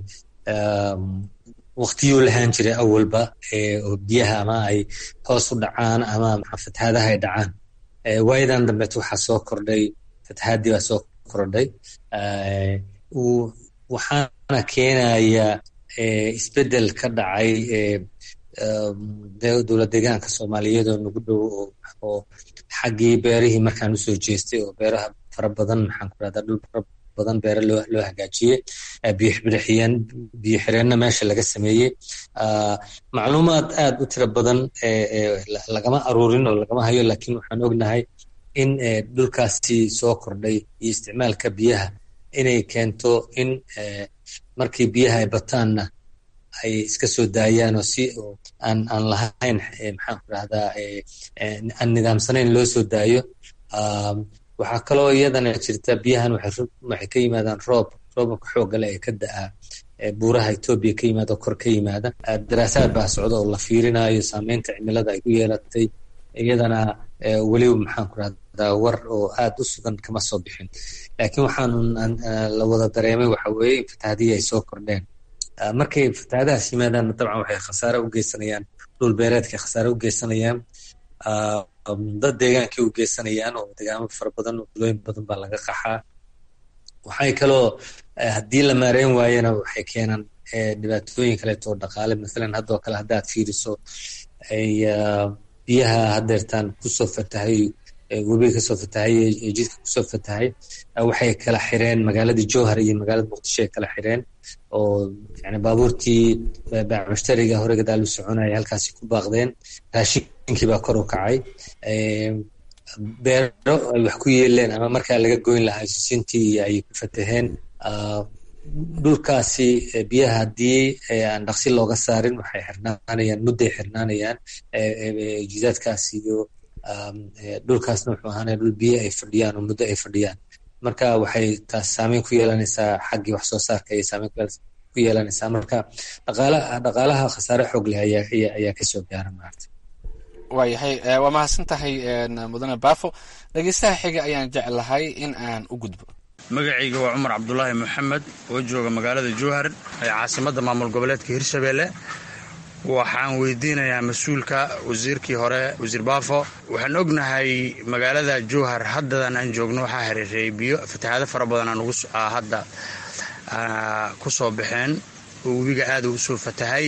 waktiyuu lahaan jiray awalba oo biyaha ama ay hoos u dhacaan ama fatahaadaha ay dhacaan. waayadan dambeet waxaa soo kordhay fatahaadii baa soo kordhay, waxaana keenaya isbedel ka dhacay dowlad deegaanka soomaaliyeed oo nagu dhow oo xaggii beerihii markaan usoo jeestay oo beeraha fara badan maxaan ku rahdaa dhul fara badan beere loo loo hagaajiyey, biyoxbirixiyeen biyo xireenna meesha laga sameeyey. macluumaad aad u tiro badan lagama aruurin oo lagama hayo, laakiin waxaan ognahay in dhulkaasi soo kordhay iyo isticmaalka biyaha inay keento in markii biyaha ay bataanna ay iska soo daayaan oo si aan aan lahayn maxaan ku rahdaa aan nidaamsanayn loo soo daayo. waxaa kaloo iyadana jirta biyahan waxay ka yimaadaan roob roobabka xoogga leh ee ka da-a buuraha Ethiopia ka yimaada kor ka yimaada. daraasaad baa socda oo la fiirinayo saameynta cimilada ay ku yeelatay iyadana weliba maxaan ku rahdaa war oo aad u sugan kama soo bixin. laakiin waxaanu la wada dareemay waxa weeye in fatahaadihii ay soo kordheen. markay fatahaadahaas yimaadaan dabcan waxay khasaare u geysanayaan dhul beereedkay khasaare u geysanayaan, dad deegaankay u geysanayaan oo deegaamo fara badan oo bulooyin badan baa laga qaxaa. waxay kaloo haddii la maareyn waayana waxay keenaan dhibaatooyin kaleeto oo dhaqaale. masalan haddoo kale haddaad fiiriso ay biyaha hadeertaan kusoo fatahay webiga kasoo fatahay ee jidka kusoo fatahay waxay kala xireen magaaladii jowhar iyo magaalada muqdisho ay kala xireen oo yani baabuurtii baac mushtariga hore gadaal u soconaya halkaasi ku baaqdeen. raashinkii baa kor u kacay, beero ay wax ku yeeleen ama markaa laga goyn lahaa sisintii ay ku fataheen. dhulkaasi biyaha haddii aan dhaqsi looga saarin waxay xirnaanayaan mudday xirnaanayaan jidaadkaas iyo dhulkaasna wuxuu ahaanaya dhul biyo ay fadhiyaan oo muddo ay fadhiyaan. marka waxay taas saameyn ku yeelanaysaa xaggii wax soo saarka ayay saameyn ku yeelanaysaa. marka dhaqaalaha dhaqaalaha khasaare xoog leh ayaa ayaa kasoo gaara maarta.
waayahay waa mahadsan tahay mudane baafo. dhegeystaha xiga ayaan jeclahay in aan u gudbo.
magacayga waa cumar cabdulaahi maxamed oo jooga magaalada jowhar ee caasimadda maamul goboleedka hirshabeelle. waxaan weydiinayaa mas-uulka wasiirkii hore wasiir baafo, waxaan ognahay magaalada jowhar haddadan aan joogno waxaa hareereeyay biyo fatahaado fara badan aan ugu hadda ku soo baxeen oo webiga aad ugu soo fatahay.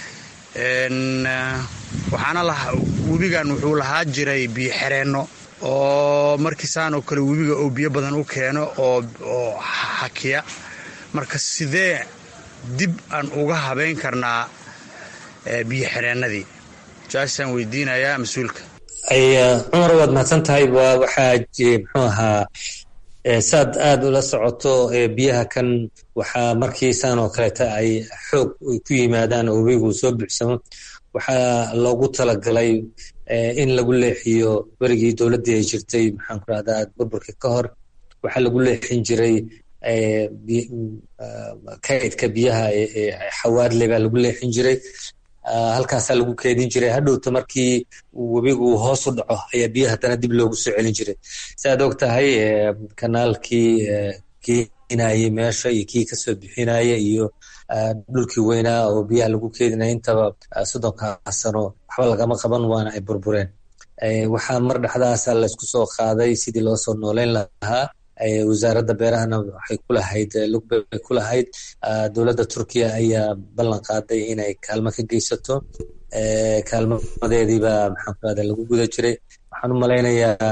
waxaana lahaa webigan wuxuu lahaa jiray biyo xireenno oo markiisaan oo kale webiga oo biyo badan u keeno oo oo hakiya. marka sidee dib aan uga habeyn karnaa biyo xireennadii? jaasaan weydiinayaa mas-uulka.
cumar waad mahadsan tahay. waxaa muxuu ahaa saad aad ula socoto biyaha kan waxaa markiisaan oo kaleeta ay xoog ku yimaadaan oo webigu soo buuxsamo. waxaa loogu talagalay in lagu leexiyo werigii dowladdii ay jirtay maxaan ku rahdaa burburka ka hor waxaa lagu leexin jiray kaydka biyaha xawaadle baa lagu leexin jiray. halkaasaa lagu keedin jiray. hadhowta markii webigu hoos u dhaco ayaa biyaha haddana dib loogu soo celin jiray. saaad og tahay kanaalkii keenayay meesha iyo kii kasoo bixinaya iyo dhulkii weynaa oo biyaha lagu keedinaya intaba soddonka sano waxba lagama qaban waana ay burbureen. waxaa mar dhexdaasa laysku soo qaaday sidii loo soo nooleyn lahaa. wasaaradda beerahana waxay ku lahayd lugbay ku lahayd. dowladda turkiya ayaa ballan qaaday inay kaalmo ka geysato. kaalmadeediiba maxaan ku rahdaa lagu guda jiray. waxaan u malaynayaa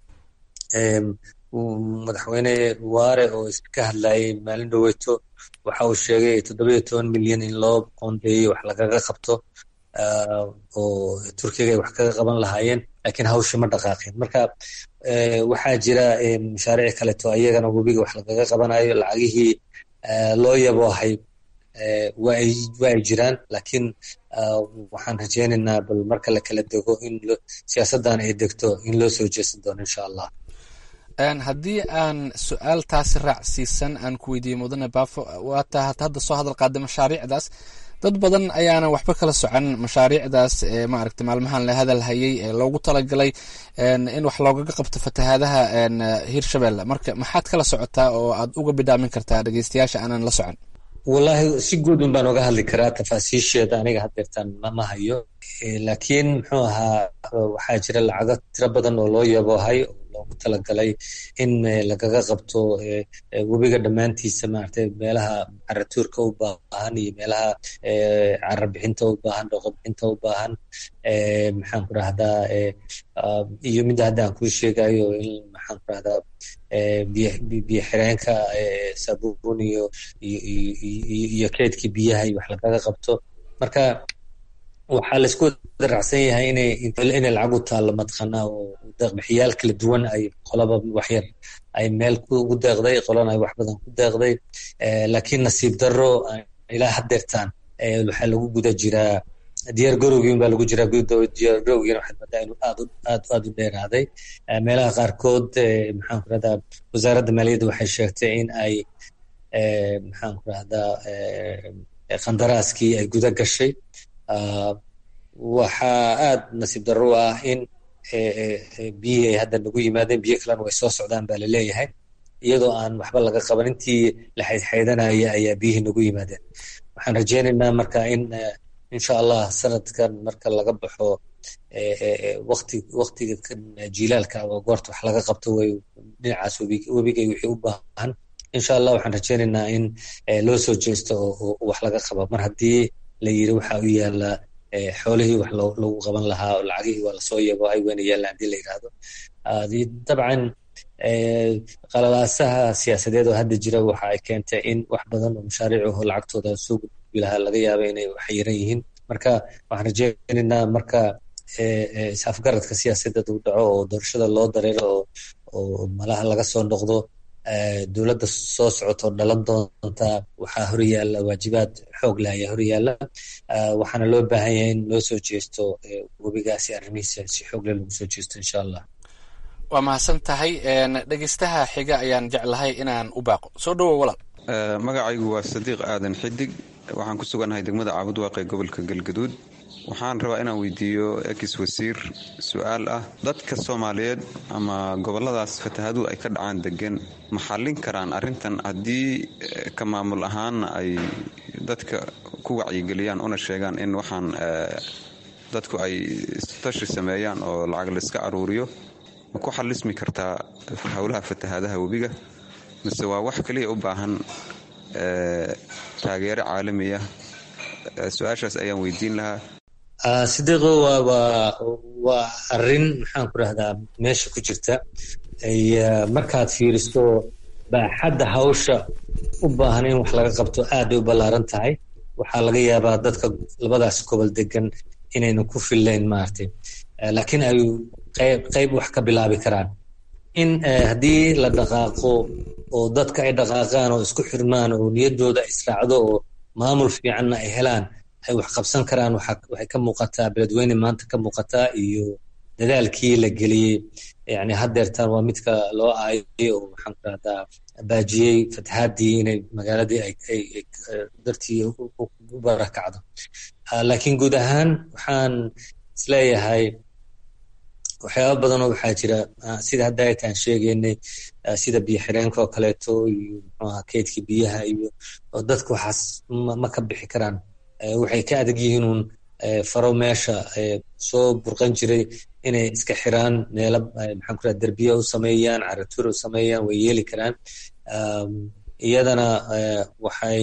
madaxweyne waare oo iska hadlayay maalin dhoweyto waxa uu sheegay toddobiyo toban milyan in loo qoondeeyo wax lagaga qabto oo turkiga ay wax kaga qaban lahaayeen, laakiin hawsha ma dhaqaaqin. marka waxaa jira mashaariic kaleeto ayagana webiga wax lagaga qabanayo. lacagihii loo yaboohay waa ay jiraan, laakiin waxaan rajaynaynaa bal marka la kala dego in siyaasaddan ay degto in loo soo jeesan doono insha allah.
haddii aan su-aal taasi raacsiisan aan ku weydiiyey mudane baafo, waata hadda soo hadal qaaday mashaariicdaas. dad badan ayaana waxba kala socon mashaariicdaas maaragta maalmahan la hadal hayay ee loogu talagalay in wax loogaga qabto fatahaadaha hirshabelle. marka maxaad kala socotaa oo aad uga bidhaamin kartaa dhegeystayaasha aanan la socon?
wallahi si guud un baan oga hadli karaa tafaasiisheeda aniga haddeertaan ma hayo. laakiin muxuu ahaa waxaa jira lacago tiro badan oo loo yaboohay oo loogu talagalay in lagaga qabto webiga dhammaantiisa maaragtay meelaha caratuurka u baahan iyo meelaha cara bixinta u baahan dhooqo bixinta u baahan maxaan ku rahdaa iyo midda hadda aan kuu sheegayo in maxaan ku rahdaa biyo xireenka sabuun iyo iyo keedkii biyaha iyo wax lagaga qabto. marka waxaa laisku wada raacsan yahay inay inay lacag u taallo mataqaanaa oo deeqbixiyaal kala duwan ay qolaba waxyar ay meel ugu deeqday, qolana ay wax badan ku deeqday. laakiin nasiib darro ilaa haddeertaan waxaa lagu guda jiraa diyaar garowgiin baa lagu jiraa diyaar garowgiina waxaad moodaa inuu aad aad aad u dheeraaday. meelaha qaarkood maxaan ku rahdaa wasaaradda maaliyadda waxay sheegtay in ay maxaan ku rahdaa qandaraaskii ay guda gashay. waxaa aad nasiib darro ah in biyihii ay hadda nagu yimaadeen, biyo kalena way soo socdaan baa laleeyahay, iyadoo aan waxba laga qaban. intii la xaydxaydanaya ayaa biyihii nagu yimaadeen. waxaan rajaynaynaa marka in insha allah sanadkan marka laga baxo waqti waqtiga jilaalka oo goorta wax laga qabto way dhinacaas webiga wixii u baahan, insha allah waxaan rajaynaynaa in loo soo jeesto oo wax laga qabo. mar haddii la yiri waxa u yaala xoolihii wax lagu qaban lahaa oo lacagihii waa lasoo yabo ay weyna yaalaan hadii la yidhaahdo. dabcan qalalaasaha siyaasadeed oo hadda jira waxa ay keentay in wax badan oo mashaariicuhu lacagtooda soo gudbi lahaa laga yaaba inay xayiran yihiin. marka waxaan rajaynaynaa marka is-afgaradka siyaasadeed uu dhaco oo doorashada loo dareero oo malaha laga soo noqdo, dowladda soo socoto dhalan doonta waxaa horyaala waajibaad xoog leh ayaa horyaala. waxaana loo baahan yahay in loo soo jeesto webigaasi arrimihiisa si xoog leh lagu soo jeesto insha allah.
waa mahadsan tahay. dhegeystaha xiga ayaan jeclahay inaan u baaqo. soo dhowow walaal.
magacaygu waa Sadiiq Aadan Xidig, waxaan ku suganahay degmada Caabudwaaq ee gobolka Galgaduud. waxaan rabaa inaan weydiiyo ex wasiir su-aal ah, dadka Soomaaliyeed ama goboladaas fatahaadu ay ka dhacaan degan ma xallin karaan arrintan haddii ka maamul ahaan ay dadka ku wacyigeliyaan una sheegaan in waxaan dadku ay tashi sameeyaan oo lacag la iska aruuriyo? ma ku xallismi kartaa howlaha fatahaadaha webiga, mise waa wax kaliya u baahan taageero caalami ah? su-aashaas ayaan weydiin lahaa.
sidiiqo waa arrin maxaan ku rahdaa meesha ku jirta. markaad fiiriso baaxadda hawsha u baahan in wax laga qabto aad ay u ballaaran tahay. waxaa laga yaabaa dadka labadaas gobol degan inayna ku fillayn maaragtay, laakiin ay qayb qayb wax ka bilaabi karaan. in haddii la dhaqaaqo oo dadka ay dhaqaaqaan oo isku xirmaan oo niyaddooda israacdo oo maamul fiicanna ay helaan, ay wax qabsan karaan. waxay ka muuqataa beledweyne maanta ka muuqataa, iyo dadaalkii la geliyey yani haddeertaan waa midka loo aayay oo waxaan ku rahdaa baajiyey fatahaadii inay magaaladii ay dartii u barakacdo. laakiin guud ahaan waxaan isleeyahay waxyaaba badanoo waxaa jira sida hadda aytaan sheegaynay, sida biyo xireenka oo kaleeto iyo muxuaha keydkii biyaha iyo oo dadku waxaas ma ka bixi karaan. waxay ka adag yihiin uun faro meesha soo burqan jiray inay iska xiraan meelo maxaan ku raha derbiya u sameeyaan, caratuur u sameeyaan, way yeeli karaan. iyadana waxay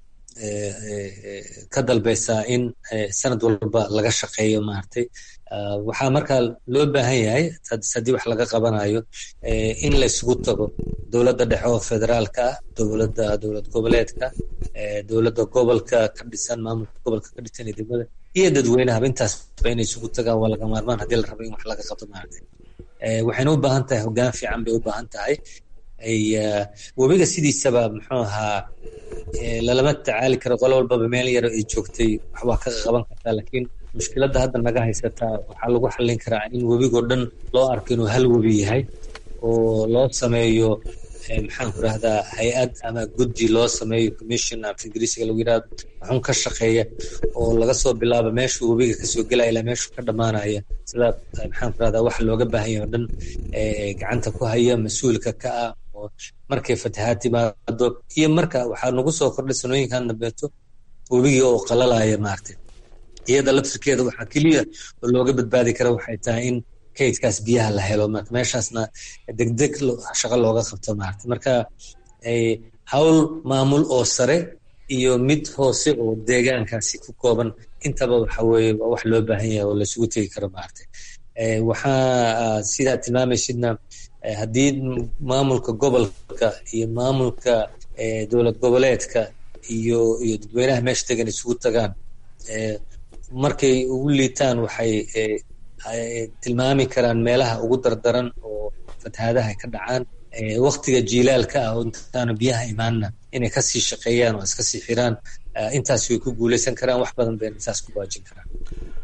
ka dalbaysaa in sanad walba laga shaqeeyo maaragtay. waxaa markaa loo baahan yahay haddii wax laga qabanayo in la isugu tago dowladda dhexe oo federaalka ah, dowladda dowlad goboleedka, dowladda gobolka ka dhisan, maamulka gobolka ka dhisan iyo degmada iyo dadweynahaba. intaasba inay isugu tagaan waa laga maarmaan haddii la rabo in wax laga qabto maaragtay. waxayna u baahan tahay hoggaan fiican bay u baahan tahay. webiga sidiisaba muxuu ahaa lalama tacaali karo, qolo walbaba meel yaro ay joogtay wax waa ka qaban kartaa. laakiin mushkiladda hadda naga haysataa waxaa lagu xallin karaa in webigoo dhan loo arko inuu hal webi yahay, oo loo sameeyo maxaan ku rahdaa hay-ad ama guddi loo sameeyo commission af ingiriisiga lagu yidhahdo, waxun ka shaqeeya oo laga soo bilaabo meeshuu webiga kasoo gelaya ilaa meeshuu ka dhammaanaya. sida maxaan ku rahdaa waxa looga baahan yahay o dhan gacanta ku haya, mas-uulka ka ah, oo markay fatahaad timaado iyo marka waxaa nagu soo kordhay sanooyinkan dambeeto webigii oo qalalaya maaragtay. iyada laftirkeeda waxaa keliya oo looga badbaadi kara waxay tahay in kaydkaas biyaha la helo, marka meeshaasna degdeg shaqo looga qabto maaragtay. marka hawl maamul oo sare iyo mid hoose oo deegaankaasi ku kooban intaba waxa weeye waa wax loo baahan yahay oo laisugu tegi karo maaragtay. waxaa sidaa tilmaamaysidna haddii maamulka gobolka iyo maamulka dowlad goboleedka iyo iyo dadweynaha meesha degan isugu tagaan, markay ugu liitaan waxay tilmaami karaan meelaha ugu dardaran oo fatahaadaha ka dhacaan. waktiga jiilaalka ah oo intaanu biyaha imaanna inay kasii shaqeeyaan oo iska sii xiraan. intaas way ku guuleysan karaan, wax badan bayna saas ku baajin karaan.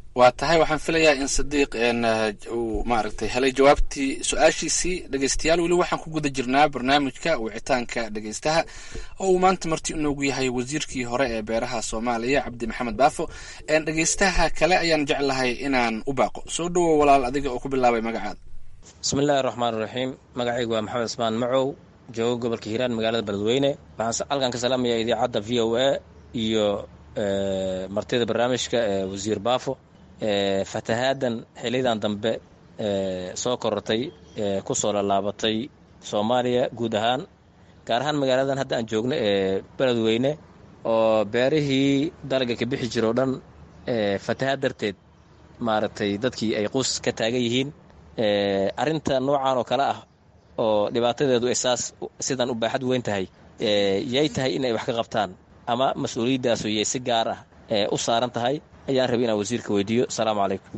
waa tahay waxaan filayaa in sadiiq uu maaragtay helay jawaabtii su-aashiisii. dhegeystayaal weli waxaan ku guda jirnaa barnaamijka wicitaanka dhegeystaha oo uu maanta marti inoogu yahay wasiirkii hore ee beeraha soomaaliya cabdi maxamed baafo. dhegeystaha kale ayaan jeclahay inaan u baaqo. soo dhowow walaal, adiga oo ku bilaabay magacaada.
bismillahi raxmaan raxiim. magacaygu waa maxamed ismaan macow, joogo gobolka hiiraan magaalada beledweyne. waxaan halkan ka salaamaya idaacadda v o a iyo martida barnaamijka ee wasiir baafo. fatahaadan xilidan dambe soo korortay ku soo laalaabatay soomaaliya guud ahaan, gaar ahaan magaaladan hadda aan joogno ee beledweyne oo beerihii dalaga ka bixi jiro o dhan fatahaad darteed maaragtay dadkii ay quus ka taagan yihiin. arrinta noocan oo kale ah oo dhibaatadeedu isaas sidan u baaxad weyn tahay, yay tahay in ay wax ka qabtaan ama mas-uuliyadaasu yay si gaar ah u saaran tahay ayaan rabay inaan wasiirka weydiiyo. asalaamu calaykum.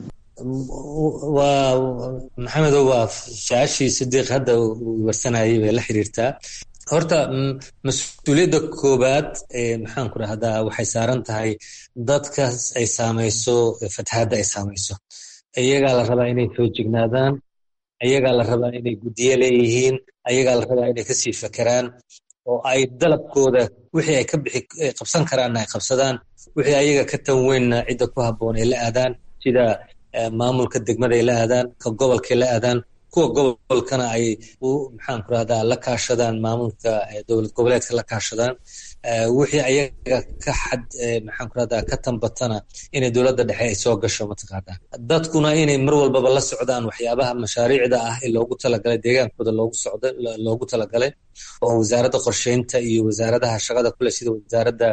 waa maxamedow, waa su-aashii sadiiq hadda uu warsanayay bay la xiriirtaa. horta mas-uuliyadda koobaad maxaan ku rahdaa waxay saaran tahay dadkaas ay saamayso fatahaadda ay saamayso. iyagaa la rabaa inay feejignaadaan, iyagaa la rabaa inay guddiye leeyihiin, ayagaa la rabaa inay kasii fekeraan oo ay dalabkooda wixii ay ka bixi qabsan karaanna ay qabsadaan, wixii ayaga ka tan weynna cidda ku habboon ay la aadaan, sida maamulka degmada ay la aadaan, ka gobolkay la aadaan, kuwa gobolkana ay maxaan ku rahdaa la kaashadaan, maamulka dowlad goboleedka la kaashadaan. wixii ayaga ka xad maxaan ku rahdaa ka tambatana inay dowladda dhexe ay soo gasho mataqaanaa. dadkuna inay mar walbaba la socdaan waxyaabaha mashaariicda ah ee loogu talagalay deegaankooda loogu socdo loogu talagalay oo wasaaradda qorsheynta iyo wasaaradaha shaqada kule sida wasaaradda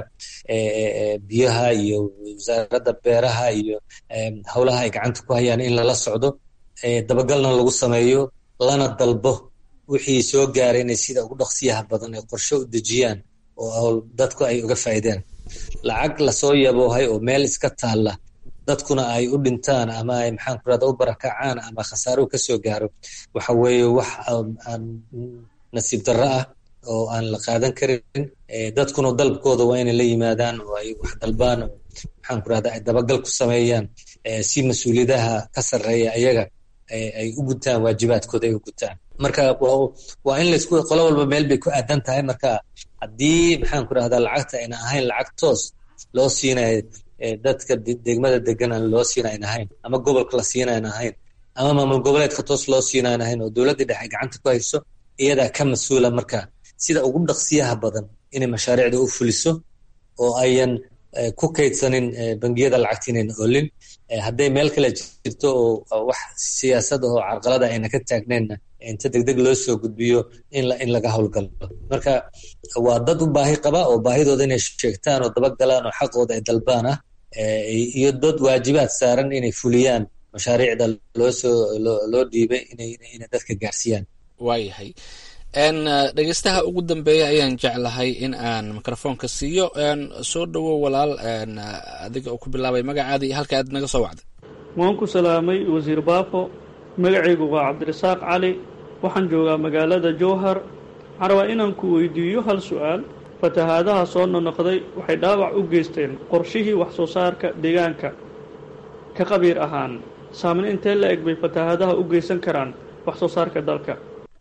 biyaha iyo wasaaradda beeraha iyo howlaha ay gacanta ku hayaan in lala socdo, dabagalna lagu sameeyo, lana dalbo wixii soo gaaray inay sida ugu dhaqsiyaha badan ay qorshe u dejiyaan oo dadku ay uga faa'iideen. lacag lasoo yaboohay oo meel iska taalla dadkuna ay u dhintaan ama ay maxaan ku rahdaa u barakacaan ama khasaaro ka soo gaaro, waxa weeye wax aan nasiib darro ah oo aan la qaadan karin. dadkuna dalabkooda waa inay la yimaadaan oo ay wax dalbaan oo maxaan ku rahdaa ay dabagal ku sameeyaan si mas-uuliyadaha ka sarreeya ayaga ay u gutaan waajibaadkooda ay u gutaan. marka waa in laisku qolo walba meel bay ku aadan tahay. marka haddii maxaan ku rahdaa lacagta ayna ahayn lacag toos loo siinayo dadka degmada degan aan loo siinayn ahayn, ama gobolka la siinayn ahayn, ama maamul goboleedka toos loo siinayn ahayn oo dowladda dhexe gacanta ku hayso, iyadaa ka mas-uula marka sida ugu dhaqsiyaha badan inay mashaariicda u fuliso oo ayan ku kaydsanin bangiyada lacagta inayna olin. hadday meel kale jirto oo wax siyaasad oo carqalada ayna ka taagneenna inta degdeg loo soo gudbiyo in laga howlgalo. marka waa dad u baahi qaba oo baahidooda inay sheegtaan oo dabagalaan oo xaqooda ay dalbaan ah, iyo dad waajibaad saaran inay fuliyaan mashaariicda loosoo loo dhiibay inay dadka gaarsiiyaan.
waayahay. dhegeystaha ugu dambeeya ayaan jeclahay in aan mikrofoonka siiyo. soo dhowow walaal, adiga oo ku bilaabay magacaada iyo halka aad naga soo wacday.
waan ku salaamay wasiir baafo. magacaygu waa cabdirasaaq cali, waxaan joogaa magaalada jowhar. waxaan rabaa inaan ku weydiiyo hal su-aal. fatahaadaha soo nonoqday waxay dhaawac u geysteen qorshihii wax soo saarka deegaanka. ka qabiir ahaan saameyn intee la eg bay fatahaadaha u geysan karaan wax soo saarka dalka?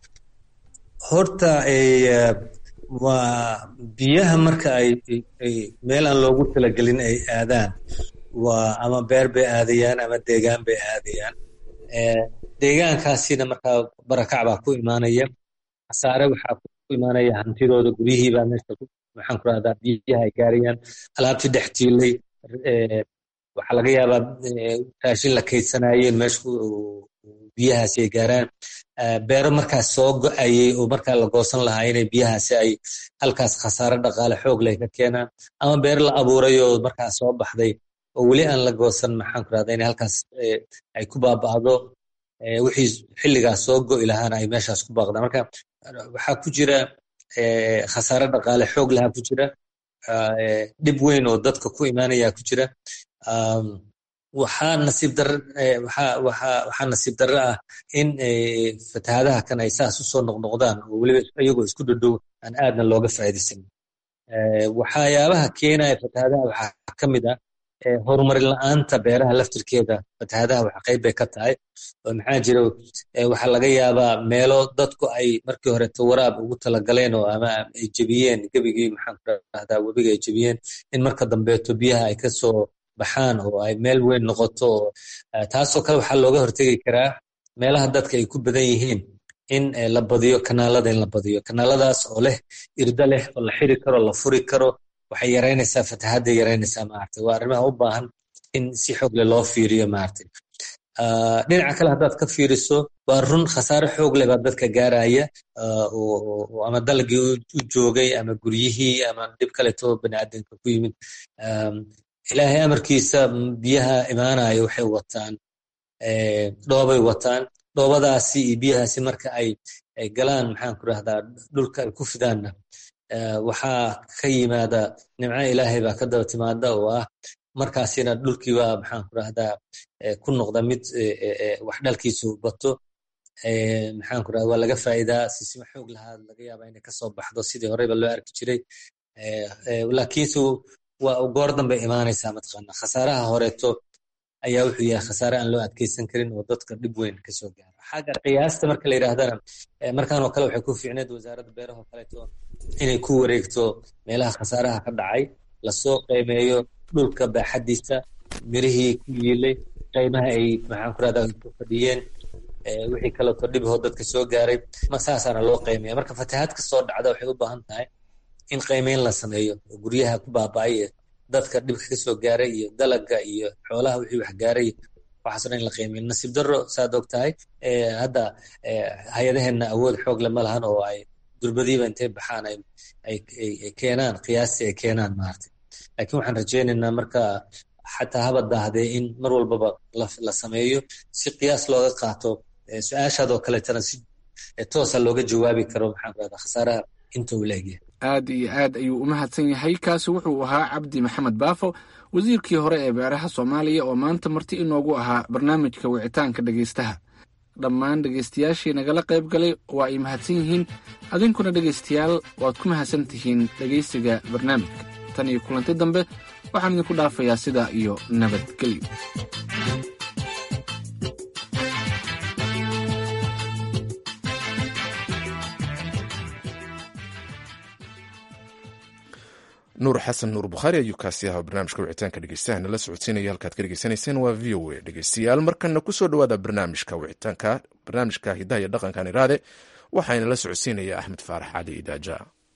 horta waa biyaha marka ay meel aan loogu talagelin ay aadaan, waa ama beer bay aadayaan ama deegaan bay aadayaan. deegaankaasina markaa barakac baa ku imaanaya, khasaare waxaa ku imaanaya hantidooda, guryihiibaa meesha maxaan ku rahdaa biyaha ay gaarayaan, alaabtii dhex tiilay, waxaa laga yaabaa raashin la kaydsanayeen meesha biyahaasi ay gaaraan. beero markaas soo go-ayay oo markaa la goosan lahaa inay biyahaasi ay halkaas khasaare dhaqaale xoog leh ka keenaan, ama beero la abuuray oo markaas soo baxday oo weli aan la goosan maxaan ku rahdaa inay halkaas ay ku baaba'do, wixii xilligaas soo go'i lahaana ay meeshaas ku baaqdaan. marka waxaa ku jira khasaare dhaqaale xoog lahaa ku jira, dhib weyn oo dadka ku imaanayaa ku jira. waxaa nasiib dar waxaa waxaa waxaa nasiib darro ah in fatahaadaha kan ay saas usoo noqnoqdaan oo weliba iyagoo isku dhodhow aan aadna looga faa'iidaysan. waxyaabaha keenaya fatahaadaha waxaa ka mid ah horumarin la-aanta beeraha laftirkeeda fatahaadaha wax qayb bay ka tahay oo maxaa jira waxaa laga yaabaa meelo dadku ay markii horeto waraab ugu talagaleen oo ama ay jebiyeen gebigii maxaan ku rahdaa webiga ay jebiyeen in marka dambeeto biyaha ay kasoo baxaan oo ay meel weyn noqoto taasoo kale waxaa looga hortegi karaa meelaha dadka ay ku badan yihiin in la badiyo kanaalada in la badiyo kanaaladaas oo leh irda leh oo la xiri karo la furi karo waxay yaraynaysaa fatahaadda yaraynaysaa maaragtay waa arrimaha u baahan in si xoog leh loo fiiriyo maaragtay dhinaca kale haddaad ka fiiriso waa run khasaare xoog leh baa dadka gaaraya oo ama dalagii u joogay ama guryihii ama dhib kaleto baniaadanka ku yimid ilaahay amarkiisa biyaha imaanaya waxay wataan dhoobay wataan dhoobadaasi iyo biyahaasi marka ay galaan maxaan ku rahdaa dhulka ay ku fidaanna waxaa ka yimaada nimco ilaahay baa ka daba timaada oo ah markaasina dhulkiiba maxaan ku rahdaa ku noqda mid wax dhalkiisu bato maxaan ku rahdaa waa laga faa'iidaa sisima xoog lahaa laga yaabaa inay kasoo baxdo sidii horeyba loo arki jiray laakiinse waa goor dambe imaanaysaa mataqaana khasaaraha horeeto ayaa wuxuu yahay khasaare aan loo adkeysan karin oo dadka dhib weyn kasoo gaaro xagga qiyaasta marka la yidhaahdana markaan oo kale waxay ku fiicneed wasaaradda beeraha oo kaleeto inay ku wareegto meelaha khasaaraha ka dhacay lasoo qiimeeyo dhulka baaxadiisa mirihii ku yiilay qiimaha ay maxaan ku rahdaa ku fadhiyeen wixii kaleeto dhibahoo dadka soo gaaray ma saasaana loo qiimeeya marka fatahaad kasoo dhacda waxay u baahan tahay in qiimeyn la sameeyo oo guryaha ku baaba'ay dadka dhibka kasoo gaaray iyo dalaga iyo xoolaha wixii wax gaaray waxaasna in la qiimeeyo nasiib darro saad og tahay hadda hay-adaheenna awood xoog le ma lahan oo ay durbadiiba intay baxaan ay keenaan qiyaastii ay keenaan maaragtay laakiin waxaan rajaynaynaa marka xataa haba daahdee in mar walbaba la sameeyo si qiyaas looga qaato su-aashaadoo kaleetana si toosa looga jawaabi karo maxaan ku rahdaa khasaaraha inta uu leegyahay
aad iyo aad ayuu u mahadsan yahay kaasi wuxuu ahaa cabdi maxamed baafo wasiirkii hore ee beeraha soomaaliya oo maanta marti inoogu ahaa barnaamijka wicitaanka dhegaystaha dhammaan dhegaystayaashii nagala qayb galay waa ay mahadsan yihiin adinkuna dhegaystayaal waad ku mahadsan tihiin dhegaysiga barnaamijka tan iyo kulanti dambe waxaan idinku dhaafayaa sidaa iyo nabadgelyo
nuur xasan nuur bukhaari ayuu kaasi ahaa barnaamijka wicitaanka dhegeystaha nala socodsiinaya halkaad ka dhegeysanayseen waa v o a dhegeystayaal markana kusoo dhawaada barnaamijka wicitaanka barnaamijka hidaha iyo dhaqankan iraade waxaana la socodsiinaya axmed faarax cali idaaja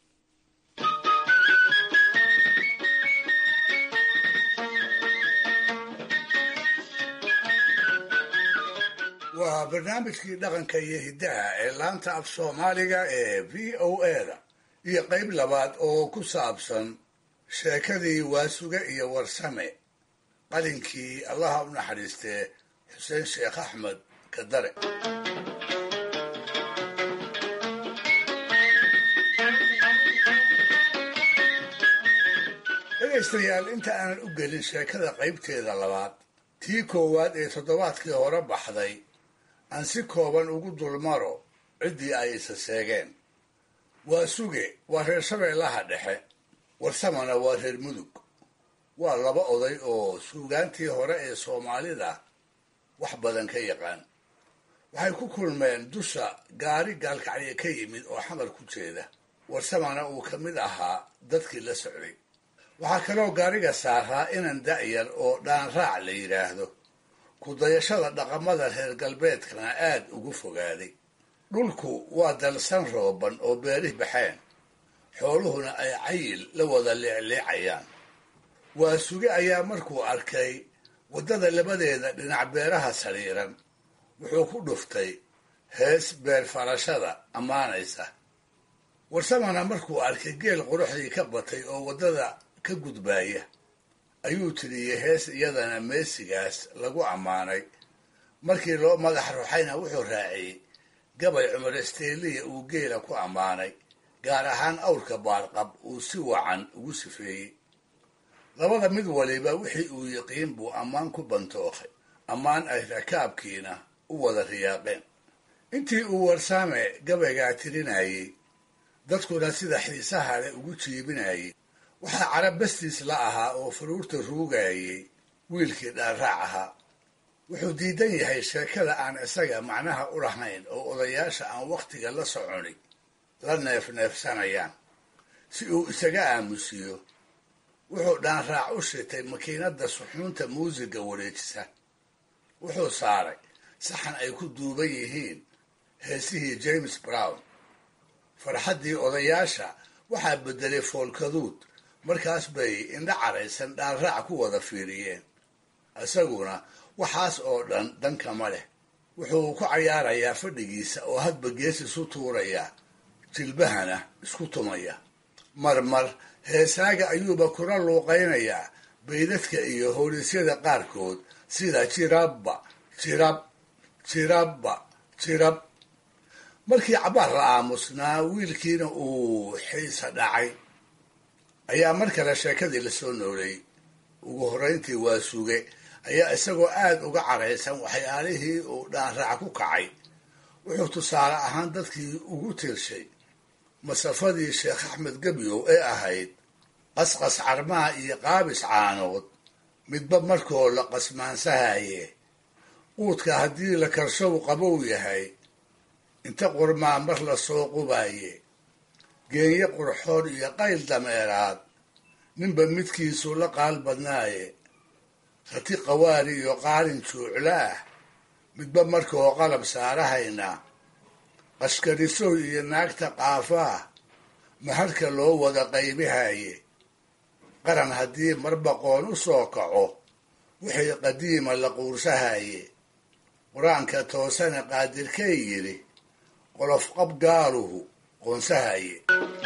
waa barnaamijkii dhaqanka iyo hidaha ee laanta af soomaaliga ee v o eda iyo qayb labaad oo ku saabsan sheekadii waasuge iyo warsame qalinkii allaha u naxariistee xuseen sheekh axmed kadare dhegaystayaal inta aanan u gelin sheekada qaybteeda labaad tii koowaad ee toddobaadkii hore baxday aan si kooban ugu dulmaro ciddii ay isa seegeen waasuge waa reer shabeellaha dhexe warsamana waa reer mudug waa laba oday oo suugaantii hore ee soomaalida wax badan ka yaqaan waxay ku kulmeen dusha gaari gaalkacyo ka yimid oo xamar ku jeeda warsamana uu ka mid ahaa dadkii la socday waxaa kaloo gaariga saaraa inan da'yar oo dhaanraac la yidhaahdo ku-dayashada dhaqamada reer galbeedkana aad ugu fogaaday dhulku waa dalsan rooban oo beerih baxeen xooluhuna ay cayil la wada leecleecayaan waasuge ayaa markuu arkay waddada labadeeda dhinac beeraha sariiran wuxuu ku dhuftay hees beer farashada ammaanaysa warsamana markuu arkay geel quruxdii ka batay oo waddada ka gudbaaya ayuu tiriyey hees iyadana meesigaas lagu ammaanay markii loo madax ruxayna wuxuu raaciyey gabay cumar isteeliya uu geela ku ammaanay gaar ahaan awrka baarqab uu si wacan ugu sifeeyey labada mid waliba wixii uu yiqiin buu ammaan ku bantookay ammaan ay rakaabkiina u wada riyaaqeen intii uu warsame gabaygaa tirinayey dadkuna sida xiisaha leh ugu jiibinayay waxaa carab bastiis la ahaa oo faruurta ruugayey wiilkii dhaanraac ahaa wuxuu diidan yahay sheekada aan isaga macnaha u lahayn oo odayaasha aan wakhtiga la soconin la neefneefsanayaan si uu isaga aamusiyo wuxuu dhaanraac u shitay makiinadda suxuunta muusiga wareejisa wuxuu saaray saxan ay ku duuban yihiin heesihii james brown farxaddii odayaasha waxaa beddelay foolkaduud markaas bay indha caraysan dhaanraac ku wada fiiriyeen isaguna waxaas oo dhan dankama leh wuxuu ku cayaarayaa fadhigiisa oo hadba gees isu tuuraya jilbahana isku tumaya marmar heesaaga ayuuba kuna luuqaynayaa baydadka iyo howlisyada qaarkood sida jirabba jirab jirabba jirab markii cabaar la aamusnaa wiilkiina uu xiisa dhacay ayaa mar kale sheekadii la soo nooleeyey ugu horrayntii waa suge ayaa isagoo aad uga caraysan waxyaalihii uu dhaanraac ku kacay wuxuu tusaale ahaan dadkii ugu tirshay masafadii sheekh axmed gebyow ee ahayd qasqas carmaha iyo qaabis caanood midba markoo la qasmaansahaye quudka haddii la karshow qabow yahay inta qurmaa mar la soo qubaaye geenye qurxoon iyo qayl dameeraad ninba midkiisu la qaal badnaaye rati qawaari iyo qaalin juuclaah midba markoo qalab saarahayna qashkarisow iyo naagta qaafaah maharka loo wada qaybihaye qaran haddii marbaqoon u soo kaco wixii qadiima la quursahaye qur-aanka toosana qaadirkay yidhi qolof qab gaaluhu qoonsahaye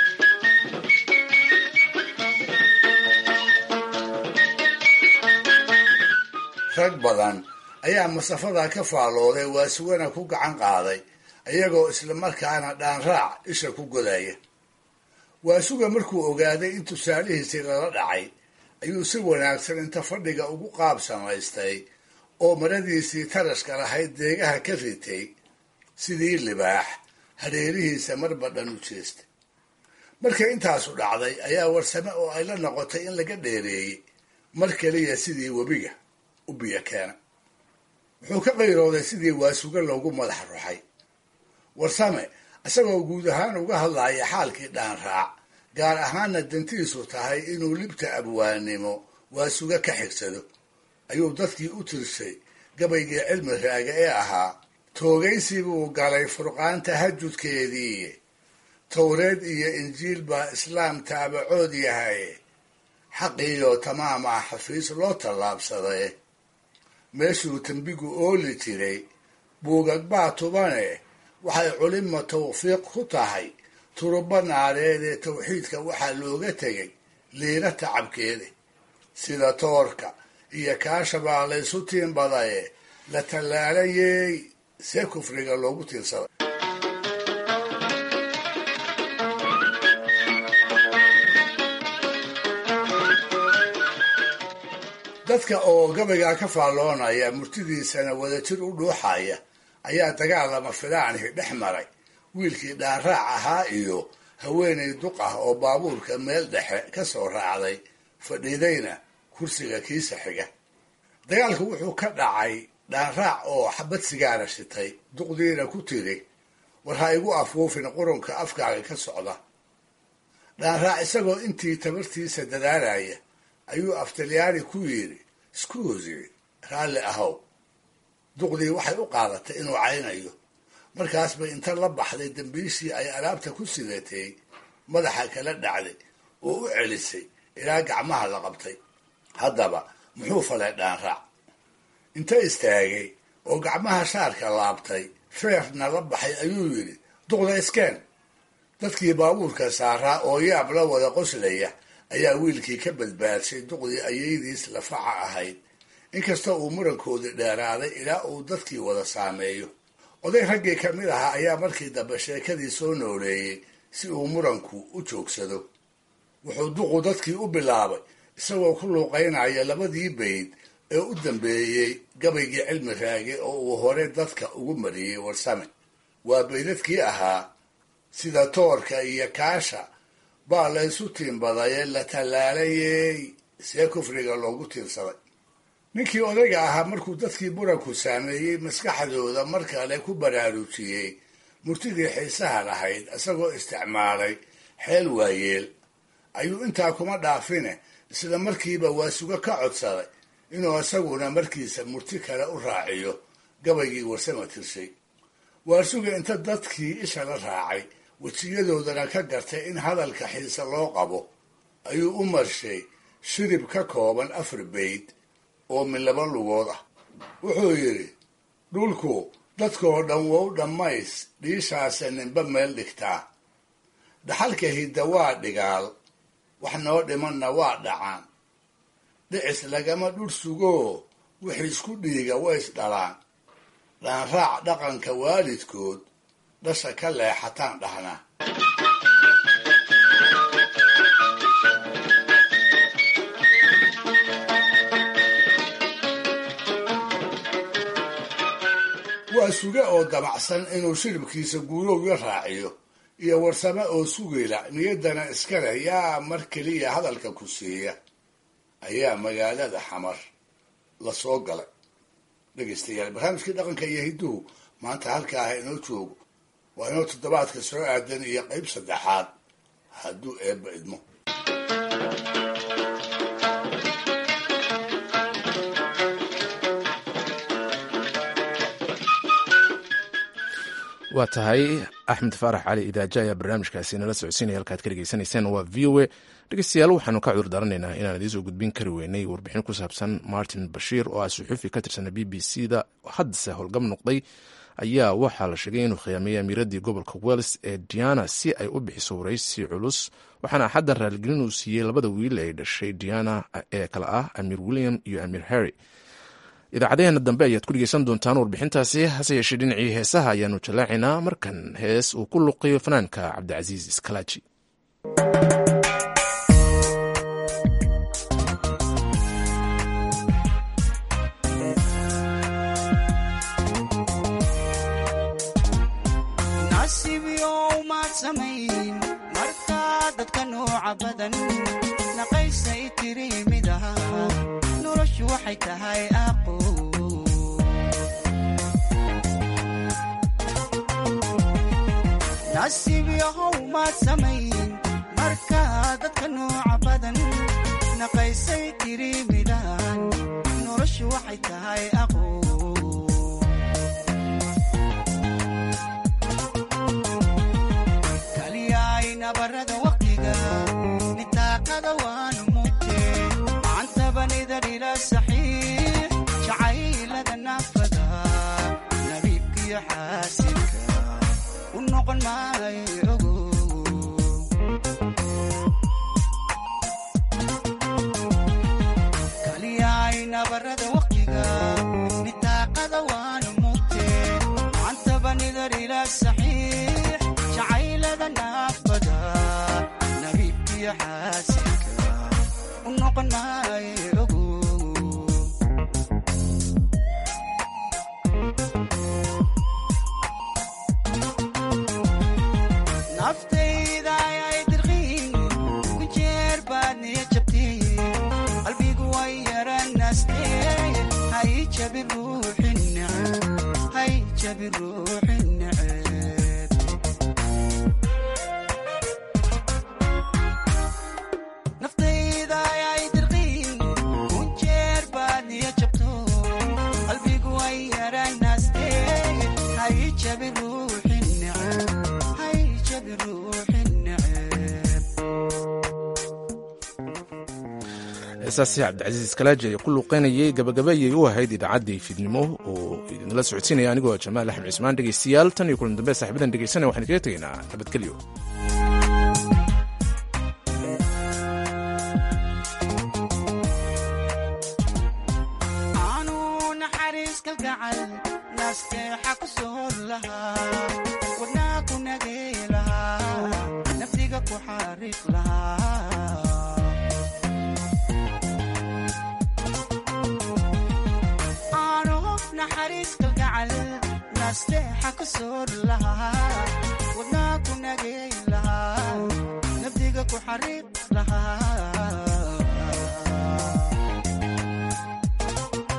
rag badan ayaa masafadaa ka faallooday waa suwana ku gacan qaaday iyagoo islamarkaana dhaanraac isha ku godaya waasuga markuu ogaaday in tusaalihiisii lala dhacay ayuu si wanaagsan inta fadhiga ugu qaab samaystay oo maradiisii tarashka lahayd deegaha ka ritay sidii libaax hareerihiisa marba dhan u jeestay markay intaasu dhacday ayaa warsame oo ay la noqotay in laga dheereeyey mar keliya sidii webiga u biyo keena wuxuu ka qayrooday sidii waasuga loogu madax ruxay warsame isagoo guud ahaan uga hadlaya xaalkii dhaanraac gaar ahaanna dantiisu tahay inuu libta abwaannimo waasuga ka xigsado ayuu dadkii u tirshay gabaygii cilmi raaga ee ahaa toogaysi buu galay furqaan tahajudkeedii towreed iyo injiil baa islaam taabacood yahay xaqiiyo tamaama xafiis loo tallaabsaday meeshuu tembigu ooli jiray buugag baa tubane waxay culima tawfiiq ku tahay turuba naareed ee tawxiidka waxaa looga tegay liina tacabkeeda sida toorka iyo kaasha baa laysu tiinbadaye la tallaalayey see kufriga loogu tiirsaday dadka oo gabaygaa ka faalloonaya murtidiisana wadajir u dhuuxaya ayaa dagaal lama filaanhi dhex maray wiilkii dhaanraac ahaa iyo haweenay duq ah oo baabuurka meel dhexe ka soo raacday fadhiidayna kursiga kiisa xiga dagaalku wuxuu ka dhacay dhaanraac oo xabad sigaara shitay duqdiina ku tiri war ha igu afuufin qurunka afkaaga ka socda dhaanraac isagoo intii tabartiisa dadaalaya ayuu aftalyaani ku yidhi skuusi raalli ahow duqdii waxay u qaadatay inuu caynayo markaas bay inta la baxday dambiishii ay alaabta ku sidatay madaxa kala dhacday oo u celisay ilaa gacmaha la qabtay haddaba muxuu falay dhaanraac inta istaagay oo gacmaha shaarka laabtay feerna la baxay ayuu yidhi duqda iskeen dadkii baabuurka saaraa oo yaab la wada qoslaya ayaa wiilkii ka badbaadshay duqdii ayaydiis lafaca ahayd inkasta uu murankoodii dheeraaday ilaa uu dadkii wada saameeyo oday raggii ka mid ahaa ayaa markii dambe sheekadii soo nooleeyey si uu muranku u joogsado wuxuu duqu dadkii u bilaabay isagoo ku luuqaynaya labadii bayd ee u dambeeyey gabaygii cilmi raage oo uu hore dadka ugu mariyey warsame waa baydadkii ahaa sida toorka iyo kaasha baa laysu tiinbadaye la tallaalayey see kufriga loogu tiirsaday ninkii odayga ahaa markuu dadkii buranku saameeyey maskaxdooda mar kale ku baraarujiyey murtidii xiisaha lahayd isagoo isticmaalay xeel waayeel ayuu intaa kuma dhaafine isla markiiba waasuga ka codsaday inuu isaguna markiisa murti kale u raaciyo gabaygii warsama tirshay. waasuga inta dadkii isha la raacay wejiyadoodana ka gartay in hadalka xiise loo qabo ayuu u marshay shirib ka kooban afar bayd oo min laba lugood ah. wuxuu yidhi dhulku dadkoo dhan wow dhammays dhiishaase ninba meel dhigtaa, dhaxalka hidda waa dhigaal, wax noo dhimanna waa dhacaan, dhicis lagama dhul sugoo wixii isku dhiiga ways dhalaan, dhaanraac dhaqanka waalidkood dhasha ka leexataan dhahnaa. waa suge oo damacsan inuu shiribkiisa guurowga raaciyo iyo warsame oo sugayla niyaddana iska leh yaa mar keliya hadalka ku siiya ayaa magaalada xamar la soo galay. dhegaystayaal, barnaamijkii dhaqanka iyo hidduhu maanta halka ah inoo joogo. waa inoo toddobaadka soo aadan iyo qayb saddexaad hadduu eebba idmo.
waa tahay axmed faarax cali idaaja ayaa barnaamijkaasi nala socodsiinaya. halkaad ka dhegeysanayseen waa v o a. dhegeystayaal, waxaanu ka cudur daaranaynaa inaan idiin soo gudbin kari weynay warbixin ku saabsan martin bashiir oo ah suxuufi ka tirsana b b c da haddase howlgab noqday ayaa waxaa la sheegay inuu khiyaameeyey amiiradii gobolka wales ee diana si ay u bixiso waraysi culus, waxaana axadda raaligelin uu siiyey labada wiil ay dhashay diana ee kale ah amiir william iyo amiir harry. idaacadeheena dambe ayaad ku dhegeysan doontaan warbixintaasi. hase yeeshee dhinacii heesaha ayaanu jallaacinaa markan hees uu ku luqayo fanaanka cabdicasiis iskalaaji.
nasiibyow maad samayn markaa dadka nooca badan naqaysay tiri mid aha noloshu waxay tahay aqo. nasiib yahow maad samayn markaa dadka nooca badan naqaysay tiri midaan noloshu waxay tahay aqo. kaliyaay nabarada waqtiga nitaaqada waanu mugtee macantabanida dhila saxiix jacaylada naafada nabiibkiyo xaasinka u noqon maayo ogo. kaliyaay nabarada waqtiga nitaaqada waanu mugtee macantabanida dhila saxiix jacaylada naafada nabiibkiyo xaasinka u noqon maayo ogo. naftayda ayay dirqiin ku jeer baad niya jabtay qalbigu way yaranaastee hay jabi ruuxi neceb hay jabi ruuxi neceb. naftayda ayay dirqiin ku jeer baad niya jabto qalbigu way yaranaastee hay jabi ruuxi neceb hay jabi ruuxi neceb.
heesaasi cabdicasiis iskalaaji ay ku luuqeynayay gabagabayay u ahayd idaacaddii fiidnimo oo idinla socodsiinaya anigoo jamaal axmed cismaan. dhegeystayaal, tan iyo kulan dambe saaxiibadan dhegeysanaya waxaan iskaga tegaynaa nabadgelyo.
aanu naxariis kalgacal naasteexa ku soor lahaa wadnaa ku nagey lahaa naftiga ku xariiq lahaa. aanu naxariis kalgacal naasteexa ku soor lahaa wadnaa ku nagey lahaa naftiga ku xariiq lahaa.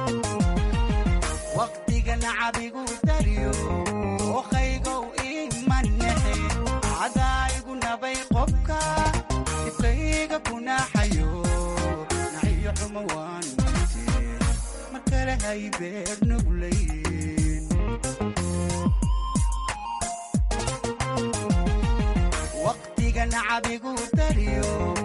nacabigu dariyo oqaygow imanexe cadaayigu nabay qobka dibkayga kunaxayo naciyo xumo waan mute mar kale hay beer nuglayn waqtiga nacabigu dariyo